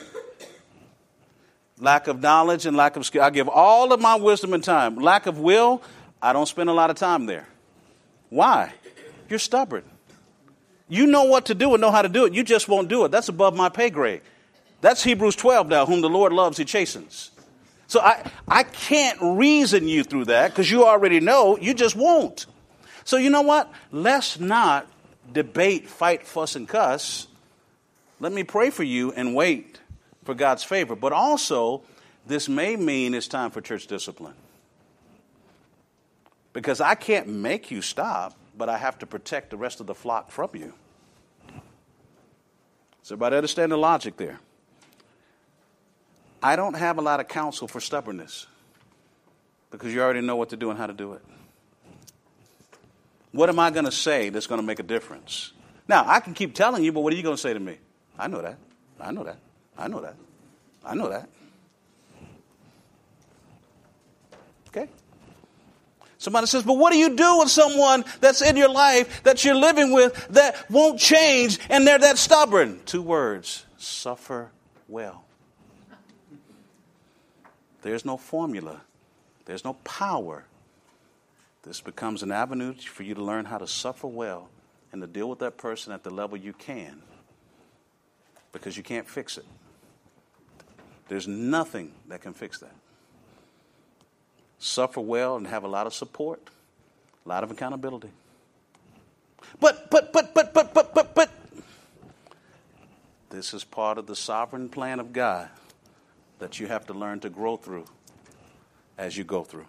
Lack of knowledge and lack of skill. I give all of my wisdom and time. Lack of will, I don't spend a lot of time there. Why? You're stubborn. You know what to do and know how to do it. You just won't do it. That's above my pay grade. That's Hebrews 12 now, whom the Lord loves, he chastens. So I can't reason you through that because you already know, you just won't. So you know what? Let's not debate, fight, fuss, and cuss. Let me pray for you and wait for God's favor. But also, this may mean it's time for church discipline. Because I can't make you stop, but I have to protect the rest of the flock from you. Does everybody understand the logic there? I don't have a lot of counsel for stubbornness because you already know what to do and how to do it. What am I going to say that's going to make a difference? Now, I can keep telling you, but what are you going to say to me? I know that. I know that. I know that. I know that. Okay? Somebody says, but what do you do with someone that's in your life that you're living with that won't change and they're that stubborn? 2 words, suffer well. There's no formula. There's no power. This becomes an avenue for you to learn how to suffer well and to deal with that person at the level you can, because you can't fix it. There's nothing that can fix that. Suffer well and have a lot of support, a lot of accountability. But. This is part of the sovereign plan of God that you have to learn to grow through as you go through.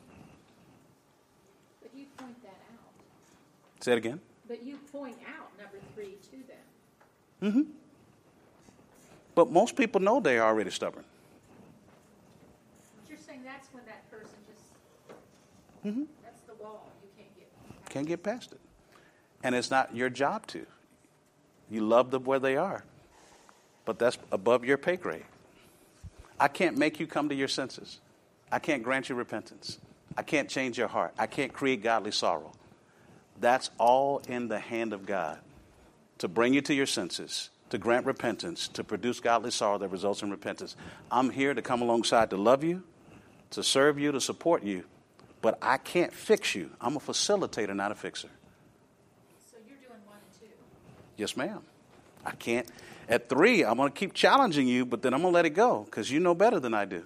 But you point that out. Say it again. But you point out number 3 to them. Mm-hmm. But most people know they're already stubborn. But you're saying that's when that person just, that's the wall. You Can't get past it. And it's not your job to. You love them where they are. But that's above your pay grade. I can't make you come to your senses. I can't grant you repentance. I can't change your heart. I can't create godly sorrow. That's all in the hand of God to bring you to your senses, to grant repentance, to produce godly sorrow that results in repentance. I'm here to come alongside to love you, to serve you, to support you, but I can't fix you. I'm a facilitator, not a fixer. So you're doing 1 and 2. Yes, ma'am. I can't. At 3, I'm going to keep challenging you, but then I'm going to let it go because you know better than I do.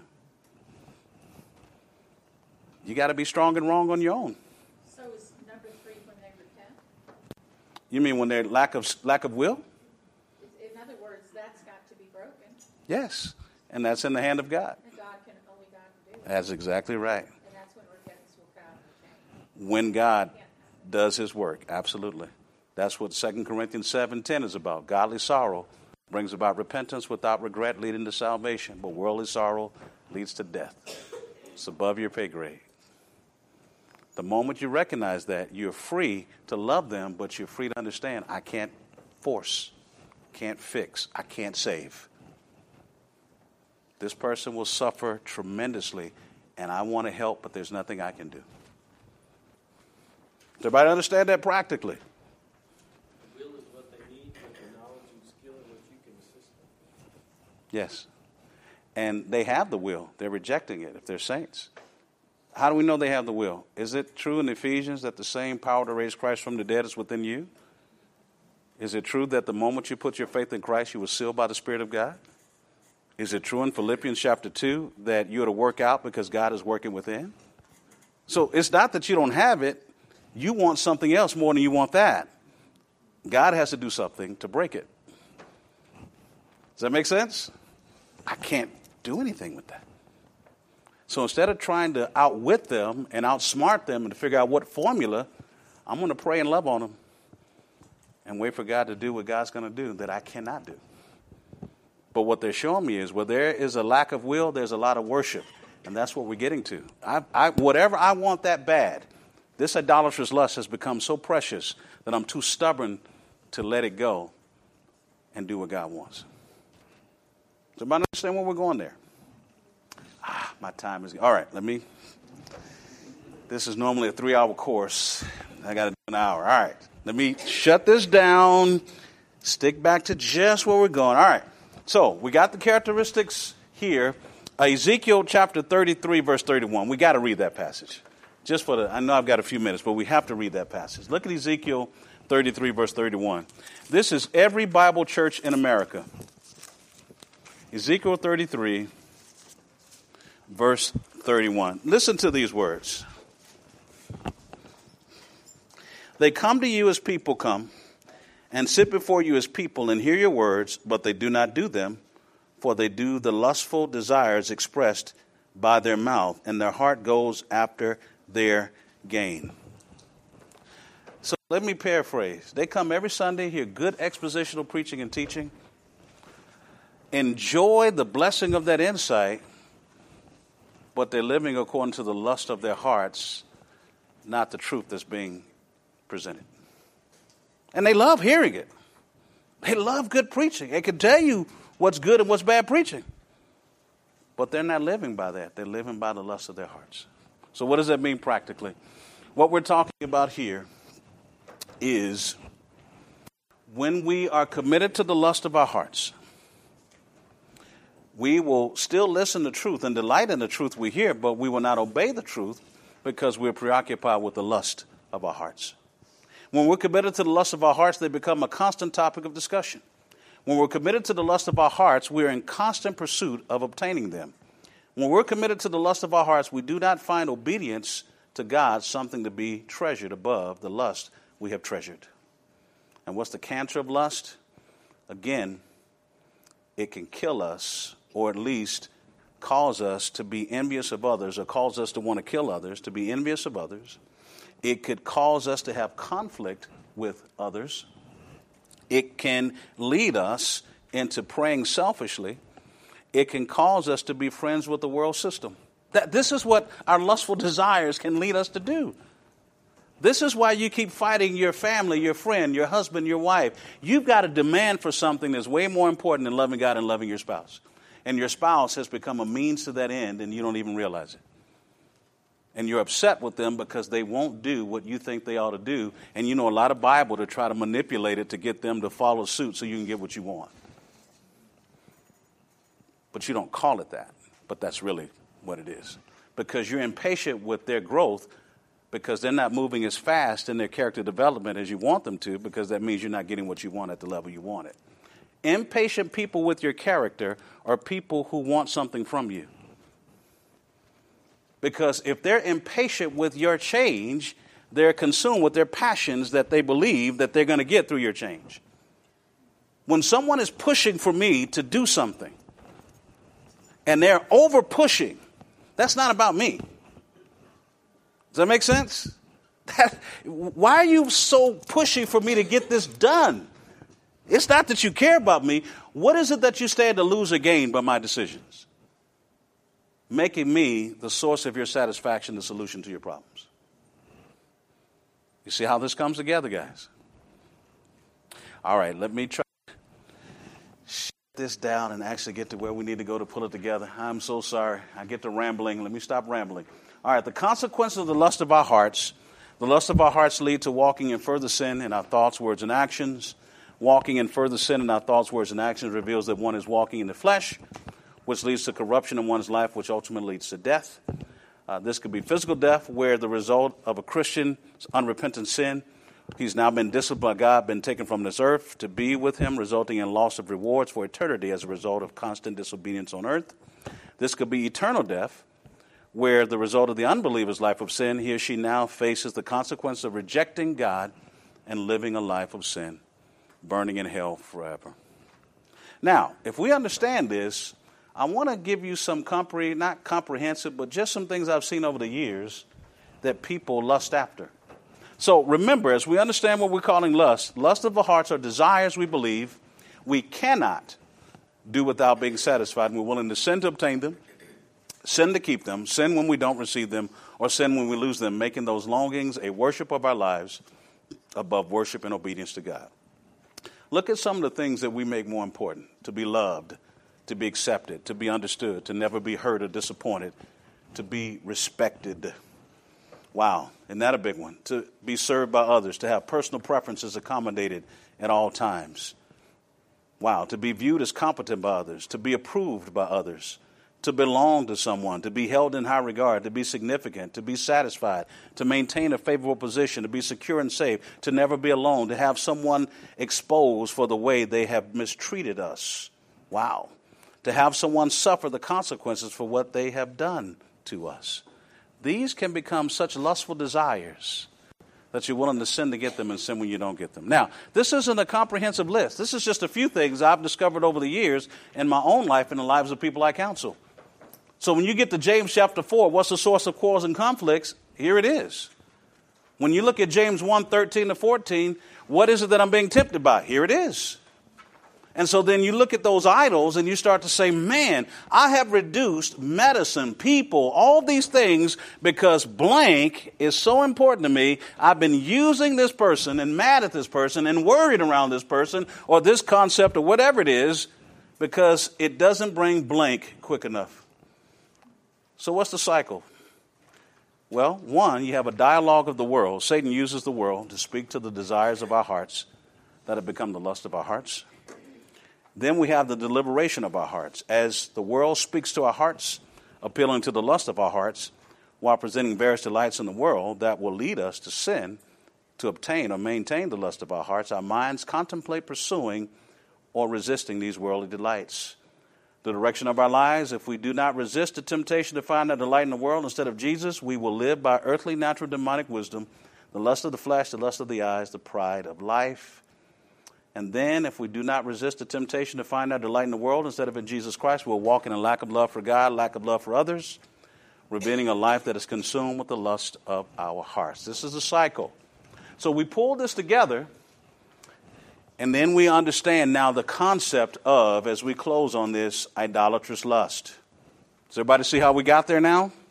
You got to be strong and wrong on your own. So is number 3 when they repent? You mean when they're lack of will? In other words, that's got to be broken. Yes. And that's in the hand of God. And only God can do it. That's exactly right. And that's when repentance will come and change. When God does his work. Absolutely. That's what 2 Corinthians 7:10 is about. Godly sorrow brings about repentance without regret, leading to salvation. But worldly sorrow leads to death. It's above your pay grade. The moment you recognize that, you're free to love them, but you're free to understand, I can't force, can't fix, I can't save. This person will suffer tremendously, and I want to help, but there's nothing I can do. Does everybody understand that practically? The will is what they need, but the knowledge and skill in which you can assist them. Yes. And they have the will. They're rejecting it if they're saints. How do we know they have the will? Is it true in Ephesians that the same power to raise Christ from the dead is within you? Is it true that the moment you put your faith in Christ, you were sealed by the Spirit of God? Is it true in Philippians chapter 2 that you're to work out because God is working within? So it's not that you don't have it. You want something else more than you want that. God has to do something to break it. Does that make sense? I can't do anything with that. So instead of trying to outwit them and outsmart them and to figure out what formula, I'm going to pray and love on them and wait for God to do what God's going to do that I cannot do. But what they're showing me is where there is a lack of will, there's a lot of worship. And that's what we're getting to. Whatever I want that bad, this idolatrous lust has become so precious that I'm too stubborn to let it go and do what God wants. Does everybody understand where we're going there? My time is... All right, this is normally a 3-hour course. I got to do an hour. All right, let me shut this down, stick back to just where we're going. All right, so we got the characteristics here. Ezekiel chapter 33, verse 31. We got to read that passage. I know I've got a few minutes, but we have to read that passage. Look at Ezekiel 33, verse 31. This is every Bible church in America. Ezekiel 33, verse 31. Listen to these words. They come to you as people come, and sit before you as people and hear your words, but they do not do them, for they do the lustful desires expressed by their mouth, and their heart goes after their gain. So let me paraphrase. They come every Sunday, hear good expositional preaching and teaching, enjoy the blessing of that insight, but they're living according to the lust of their hearts, not the truth that's being presented. And they love hearing it. They love good preaching. They can tell you what's good and what's bad preaching. But they're not living by that. They're living by the lust of their hearts. So what does that mean practically? What we're talking about here is when we are committed to the lust of our hearts, we will still listen to truth and delight in the truth we hear, but we will not obey the truth because we're preoccupied with the lust of our hearts. When we're committed to the lust of our hearts, they become a constant topic of discussion. When we're committed to the lust of our hearts, we're in constant pursuit of obtaining them. When we're committed to the lust of our hearts, we do not find obedience to God something to be treasured above the lust we have treasured. And what's the cancer of lust? Again, it can kill us, or at least cause us to be envious of others, or cause us to want to kill others, to be envious of others. It could cause us to have conflict with others. It can lead us into praying selfishly. It can cause us to be friends with the world system. This is what our lustful desires can lead us to do. This is why you keep fighting your family, your friend, your husband, your wife. You've got a demand for something that's way more important than loving God and loving your spouse. And your spouse has become a means to that end, and you don't even realize it. And you're upset with them because they won't do what you think they ought to do. And you know a lot of Bible to try to manipulate it to get them to follow suit so you can get what you want. But you don't call it that. But that's really what it is. Because you're impatient with their growth because they're not moving as fast in their character development as you want them to, because that means you're not getting what you want at the level you want it. Impatient people with your character are people who want something from you. Because if they're impatient with your change, they're consumed with their passions that they believe that they're going to get through your change. When someone is pushing for me to do something, and they're over pushing, that's not about me. Does that make sense? Why are you so pushy for me to get this done? It's not that you care about me. What is it that you stand to lose or gain by my decisions? Making me the source of your satisfaction, the solution to your problems. You see how this comes together, guys? All right, let me try to shut this down and actually get to where we need to go to pull it together. I'm so sorry. I get to rambling. Let me stop rambling. All right, the consequences of the lust of our hearts. The lust of our hearts lead to walking in further sin in our thoughts, words, and actions. Walking in further sin in our thoughts, words, and actions reveals that one is walking in the flesh, which leads to corruption in one's life, which ultimately leads to death. This could be physical death, where the result of a Christian's unrepentant sin, he's now been disciplined by God, been taken from this earth to be with him, resulting in loss of rewards for eternity as a result of constant disobedience on earth. This could be eternal death, where the result of the unbeliever's life of sin, he or she now faces the consequence of rejecting God and living a life of sin, burning in hell forever. Now, if we understand this, I want to give you some not comprehensive, but just some things I've seen over the years that people lust after. So remember, as we understand what we're calling lust of the hearts are desires we believe we cannot do without being satisfied, and we're willing to sin to obtain them, sin to keep them, sin when we don't receive them, or sin when we lose them, making those longings a worship of our lives above worship and obedience to God. Look at some of the things that we make more important: to be loved, to be accepted, to be understood, to never be hurt or disappointed, to be respected. Wow, isn't that a big one? To be served by others, to have personal preferences accommodated at all times. Wow, to be viewed as competent by others, to be approved by others, to belong to someone, to be held in high regard, to be significant, to be satisfied, to maintain a favorable position, to be secure and safe, to never be alone, to have someone exposed for the way they have mistreated us. Wow. To have someone suffer the consequences for what they have done to us. These can become such lustful desires that you're willing to sin to get them and sin when you don't get them. Now, this isn't a comprehensive list. This is just a few things I've discovered over the years in my own life and the lives of people I counsel. So when you get to James chapter 4, what's the source of quarrels and conflicts? Here it is. When you look at James 1:13-14, what is it that I'm being tempted by? Here it is. And so then you look at those idols and you start to say, man, I have reduced medicine, people, all these things because blank is so important to me. I've been using this person and mad at this person and worried around this person or this concept or whatever it is because it doesn't bring blank quick enough. So what's the cycle? Well, one, you have a dialogue of the world. Satan uses the world to speak to the desires of our hearts that have become the lust of our hearts. Then we have the deliberation of our hearts. As the world speaks to our hearts, appealing to the lust of our hearts, while presenting various delights in the world that will lead us to sin, to obtain or maintain the lust of our hearts, our minds contemplate pursuing or resisting these worldly delights. The direction of our lives, if we do not resist the temptation to find our delight in the world instead of Jesus, we will live by earthly, natural, demonic wisdom, the lust of the flesh, the lust of the eyes, the pride of life. And then, if we do not resist the temptation to find our delight in the world instead of in Jesus Christ, we'll walk in a lack of love for God, lack of love for others, revealing a life that is consumed with the lust of our hearts. This is a cycle. So we pull this together, and then we understand now the concept of, as we close on this, idolatrous lust. Does everybody see how we got there now?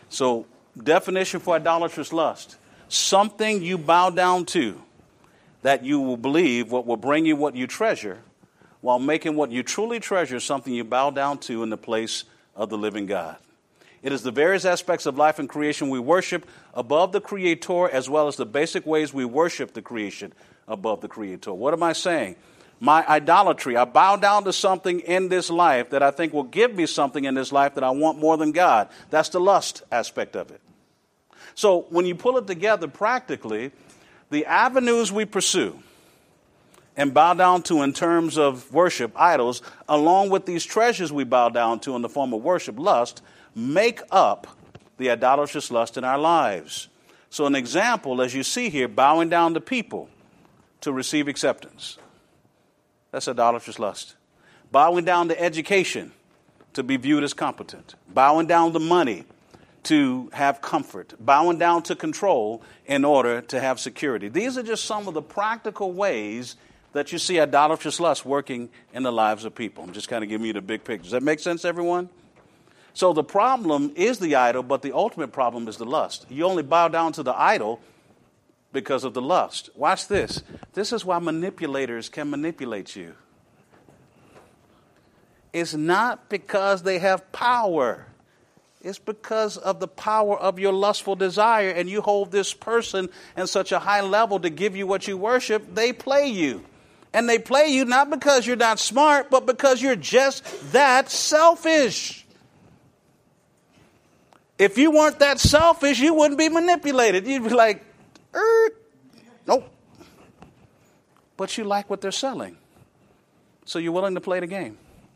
So, definition for idolatrous lust: something you bow down to that you will believe what will bring you what you treasure, while making what you truly treasure something you bow down to in the place of the living God. It is the various aspects of life and creation we worship above the Creator, as well as the basic ways we worship the creation above the Creator. What am I saying? My idolatry, I bow down to something in this life that I think will give me something in this life that I want more than God. That's the lust aspect of it. So when you pull it together practically, the avenues we pursue and bow down to in terms of worship, idols, along with these treasures we bow down to in the form of worship, lust, make up the idolatrous lust in our lives. So an example, as you see here, bowing down to people to receive acceptance. That's idolatrous lust. Bowing down to education to be viewed as competent. Bowing down to money to have comfort. Bowing down to control in order to have security. These are just some of the practical ways that you see idolatrous lust working in the lives of people. I'm just kind of giving you the big picture. Does that make sense, everyone? So the problem is the idol, but the ultimate problem is the lust. You only bow down to the idol because of the lust. Watch this. This is why manipulators can manipulate you. It's not because they have power. It's because of the power of your lustful desire, and you hold this person in such a high level to give you what you worship. They play you. And they play you not because you're not smart, but because you're just that selfish. If you weren't that selfish, you wouldn't be manipulated. You'd be like, nope. But you like what they're selling. So you're willing to play the game.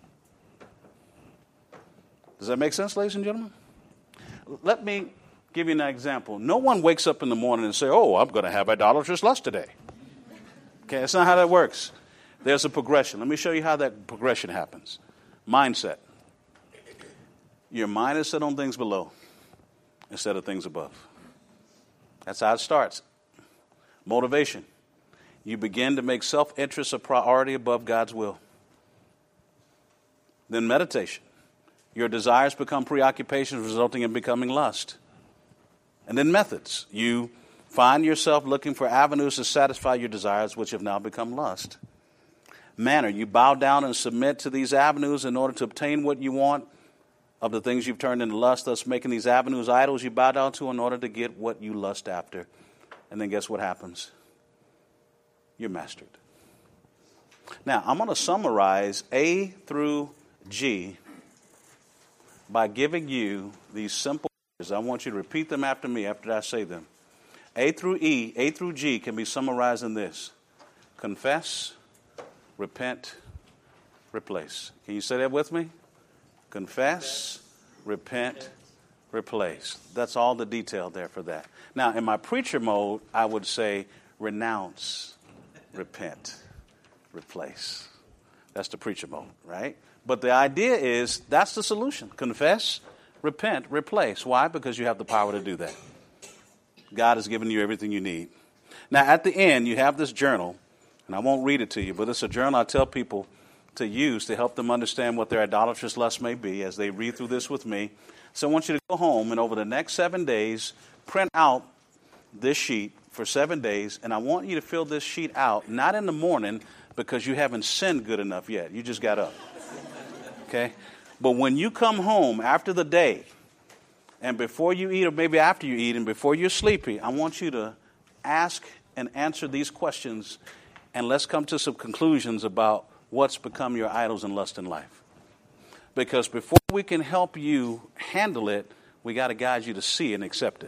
Does that make sense, ladies and gentlemen? Let me give you an example. No one wakes up in the morning and say, oh, I'm going to have idolatrous lust today. Okay, that's not how that works. There's a progression. Let me show you how that progression happens. Mindset. Your mind is set on things below instead of things above. That's how it starts. Motivation. You begin to make self-interest a priority above God's will. Then meditation. Your desires become preoccupations, resulting in becoming lust. And then methods. You find yourself looking for avenues to satisfy your desires, which have now become lust. Manner. You bow down and submit to these avenues in order to obtain what you want of the things you've turned into lust, thus making these avenues idols you bow down to in order to get what you lust after. And then guess what happens? You're mastered. Now, I'm going to summarize A through G by giving you these simple words. I want you to repeat them after me after I say them. A through G can be summarized in this: confess, repent, replace. Can you say that with me? Confess, repent, replace. That's all the detail there for that. Now, in my preacher mode, I would say renounce, repent, replace. That's the preacher mode, right? But the idea is that's the solution. Confess, repent, replace. Why? Because you have the power to do that. God has given you everything you need. Now, at the end, you have this journal, and I won't read it to you, but it's a journal I tell people to use to help them understand what their idolatrous lust may be as they read through this with me. So I want you to go home and over the next 7 days, print out this sheet for 7 days, and I want you to fill this sheet out, not in the morning because you haven't sinned good enough yet. You just got up. Okay? But when you come home after the day, and before you eat, or maybe after you eat, and before you're sleepy, I want you to ask and answer these questions, and let's come to some conclusions about what's become your idols and lust in life. Because before we can help you handle it, we got to guide you to see and accept it.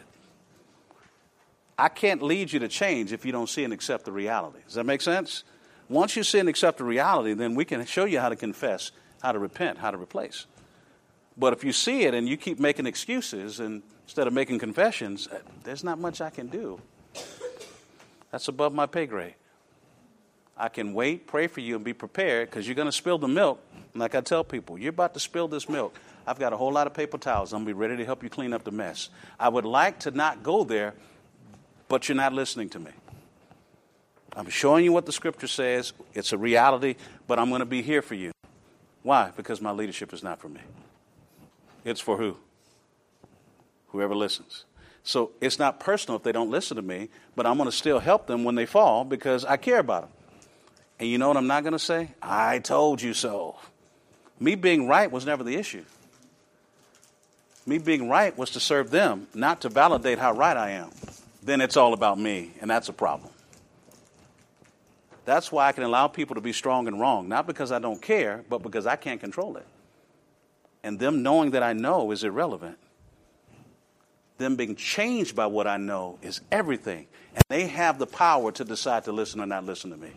I can't lead you to change if you don't see and accept the reality. Does that make sense? Once you see and accept the reality, then we can show you how to confess, how to repent, how to replace. But if you see it and you keep making excuses and instead of making confessions, there's not much I can do. That's above my pay grade. I can wait, pray for you, and be prepared because you're going to spill the milk. Like I tell people, you're about to spill this milk. I've got a whole lot of paper towels. I'm going to be ready to help you clean up the mess. I would like to not go there, but you're not listening to me. I'm showing you what the Scripture says. It's a reality, but I'm going to be here for you. Why? Because my leadership is not for me. It's for who? Whoever listens. So it's not personal if they don't listen to me, but I'm going to still help them when they fall because I care about them. And you know what I'm not going to say? I told you so. Me being right was never the issue. Me being right was to serve them, not to validate how right I am. Then it's all about me, and that's a problem. That's why I can allow people to be strong and wrong, not because I don't care, but because I can't control it. And them knowing that I know is irrelevant. Them being changed by what I know is everything. And they have the power to decide to listen or not listen to me.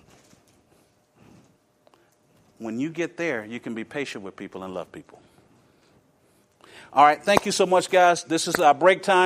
When you get there, you can be patient with people and love people. All right, thank you so much, guys. This is our break time.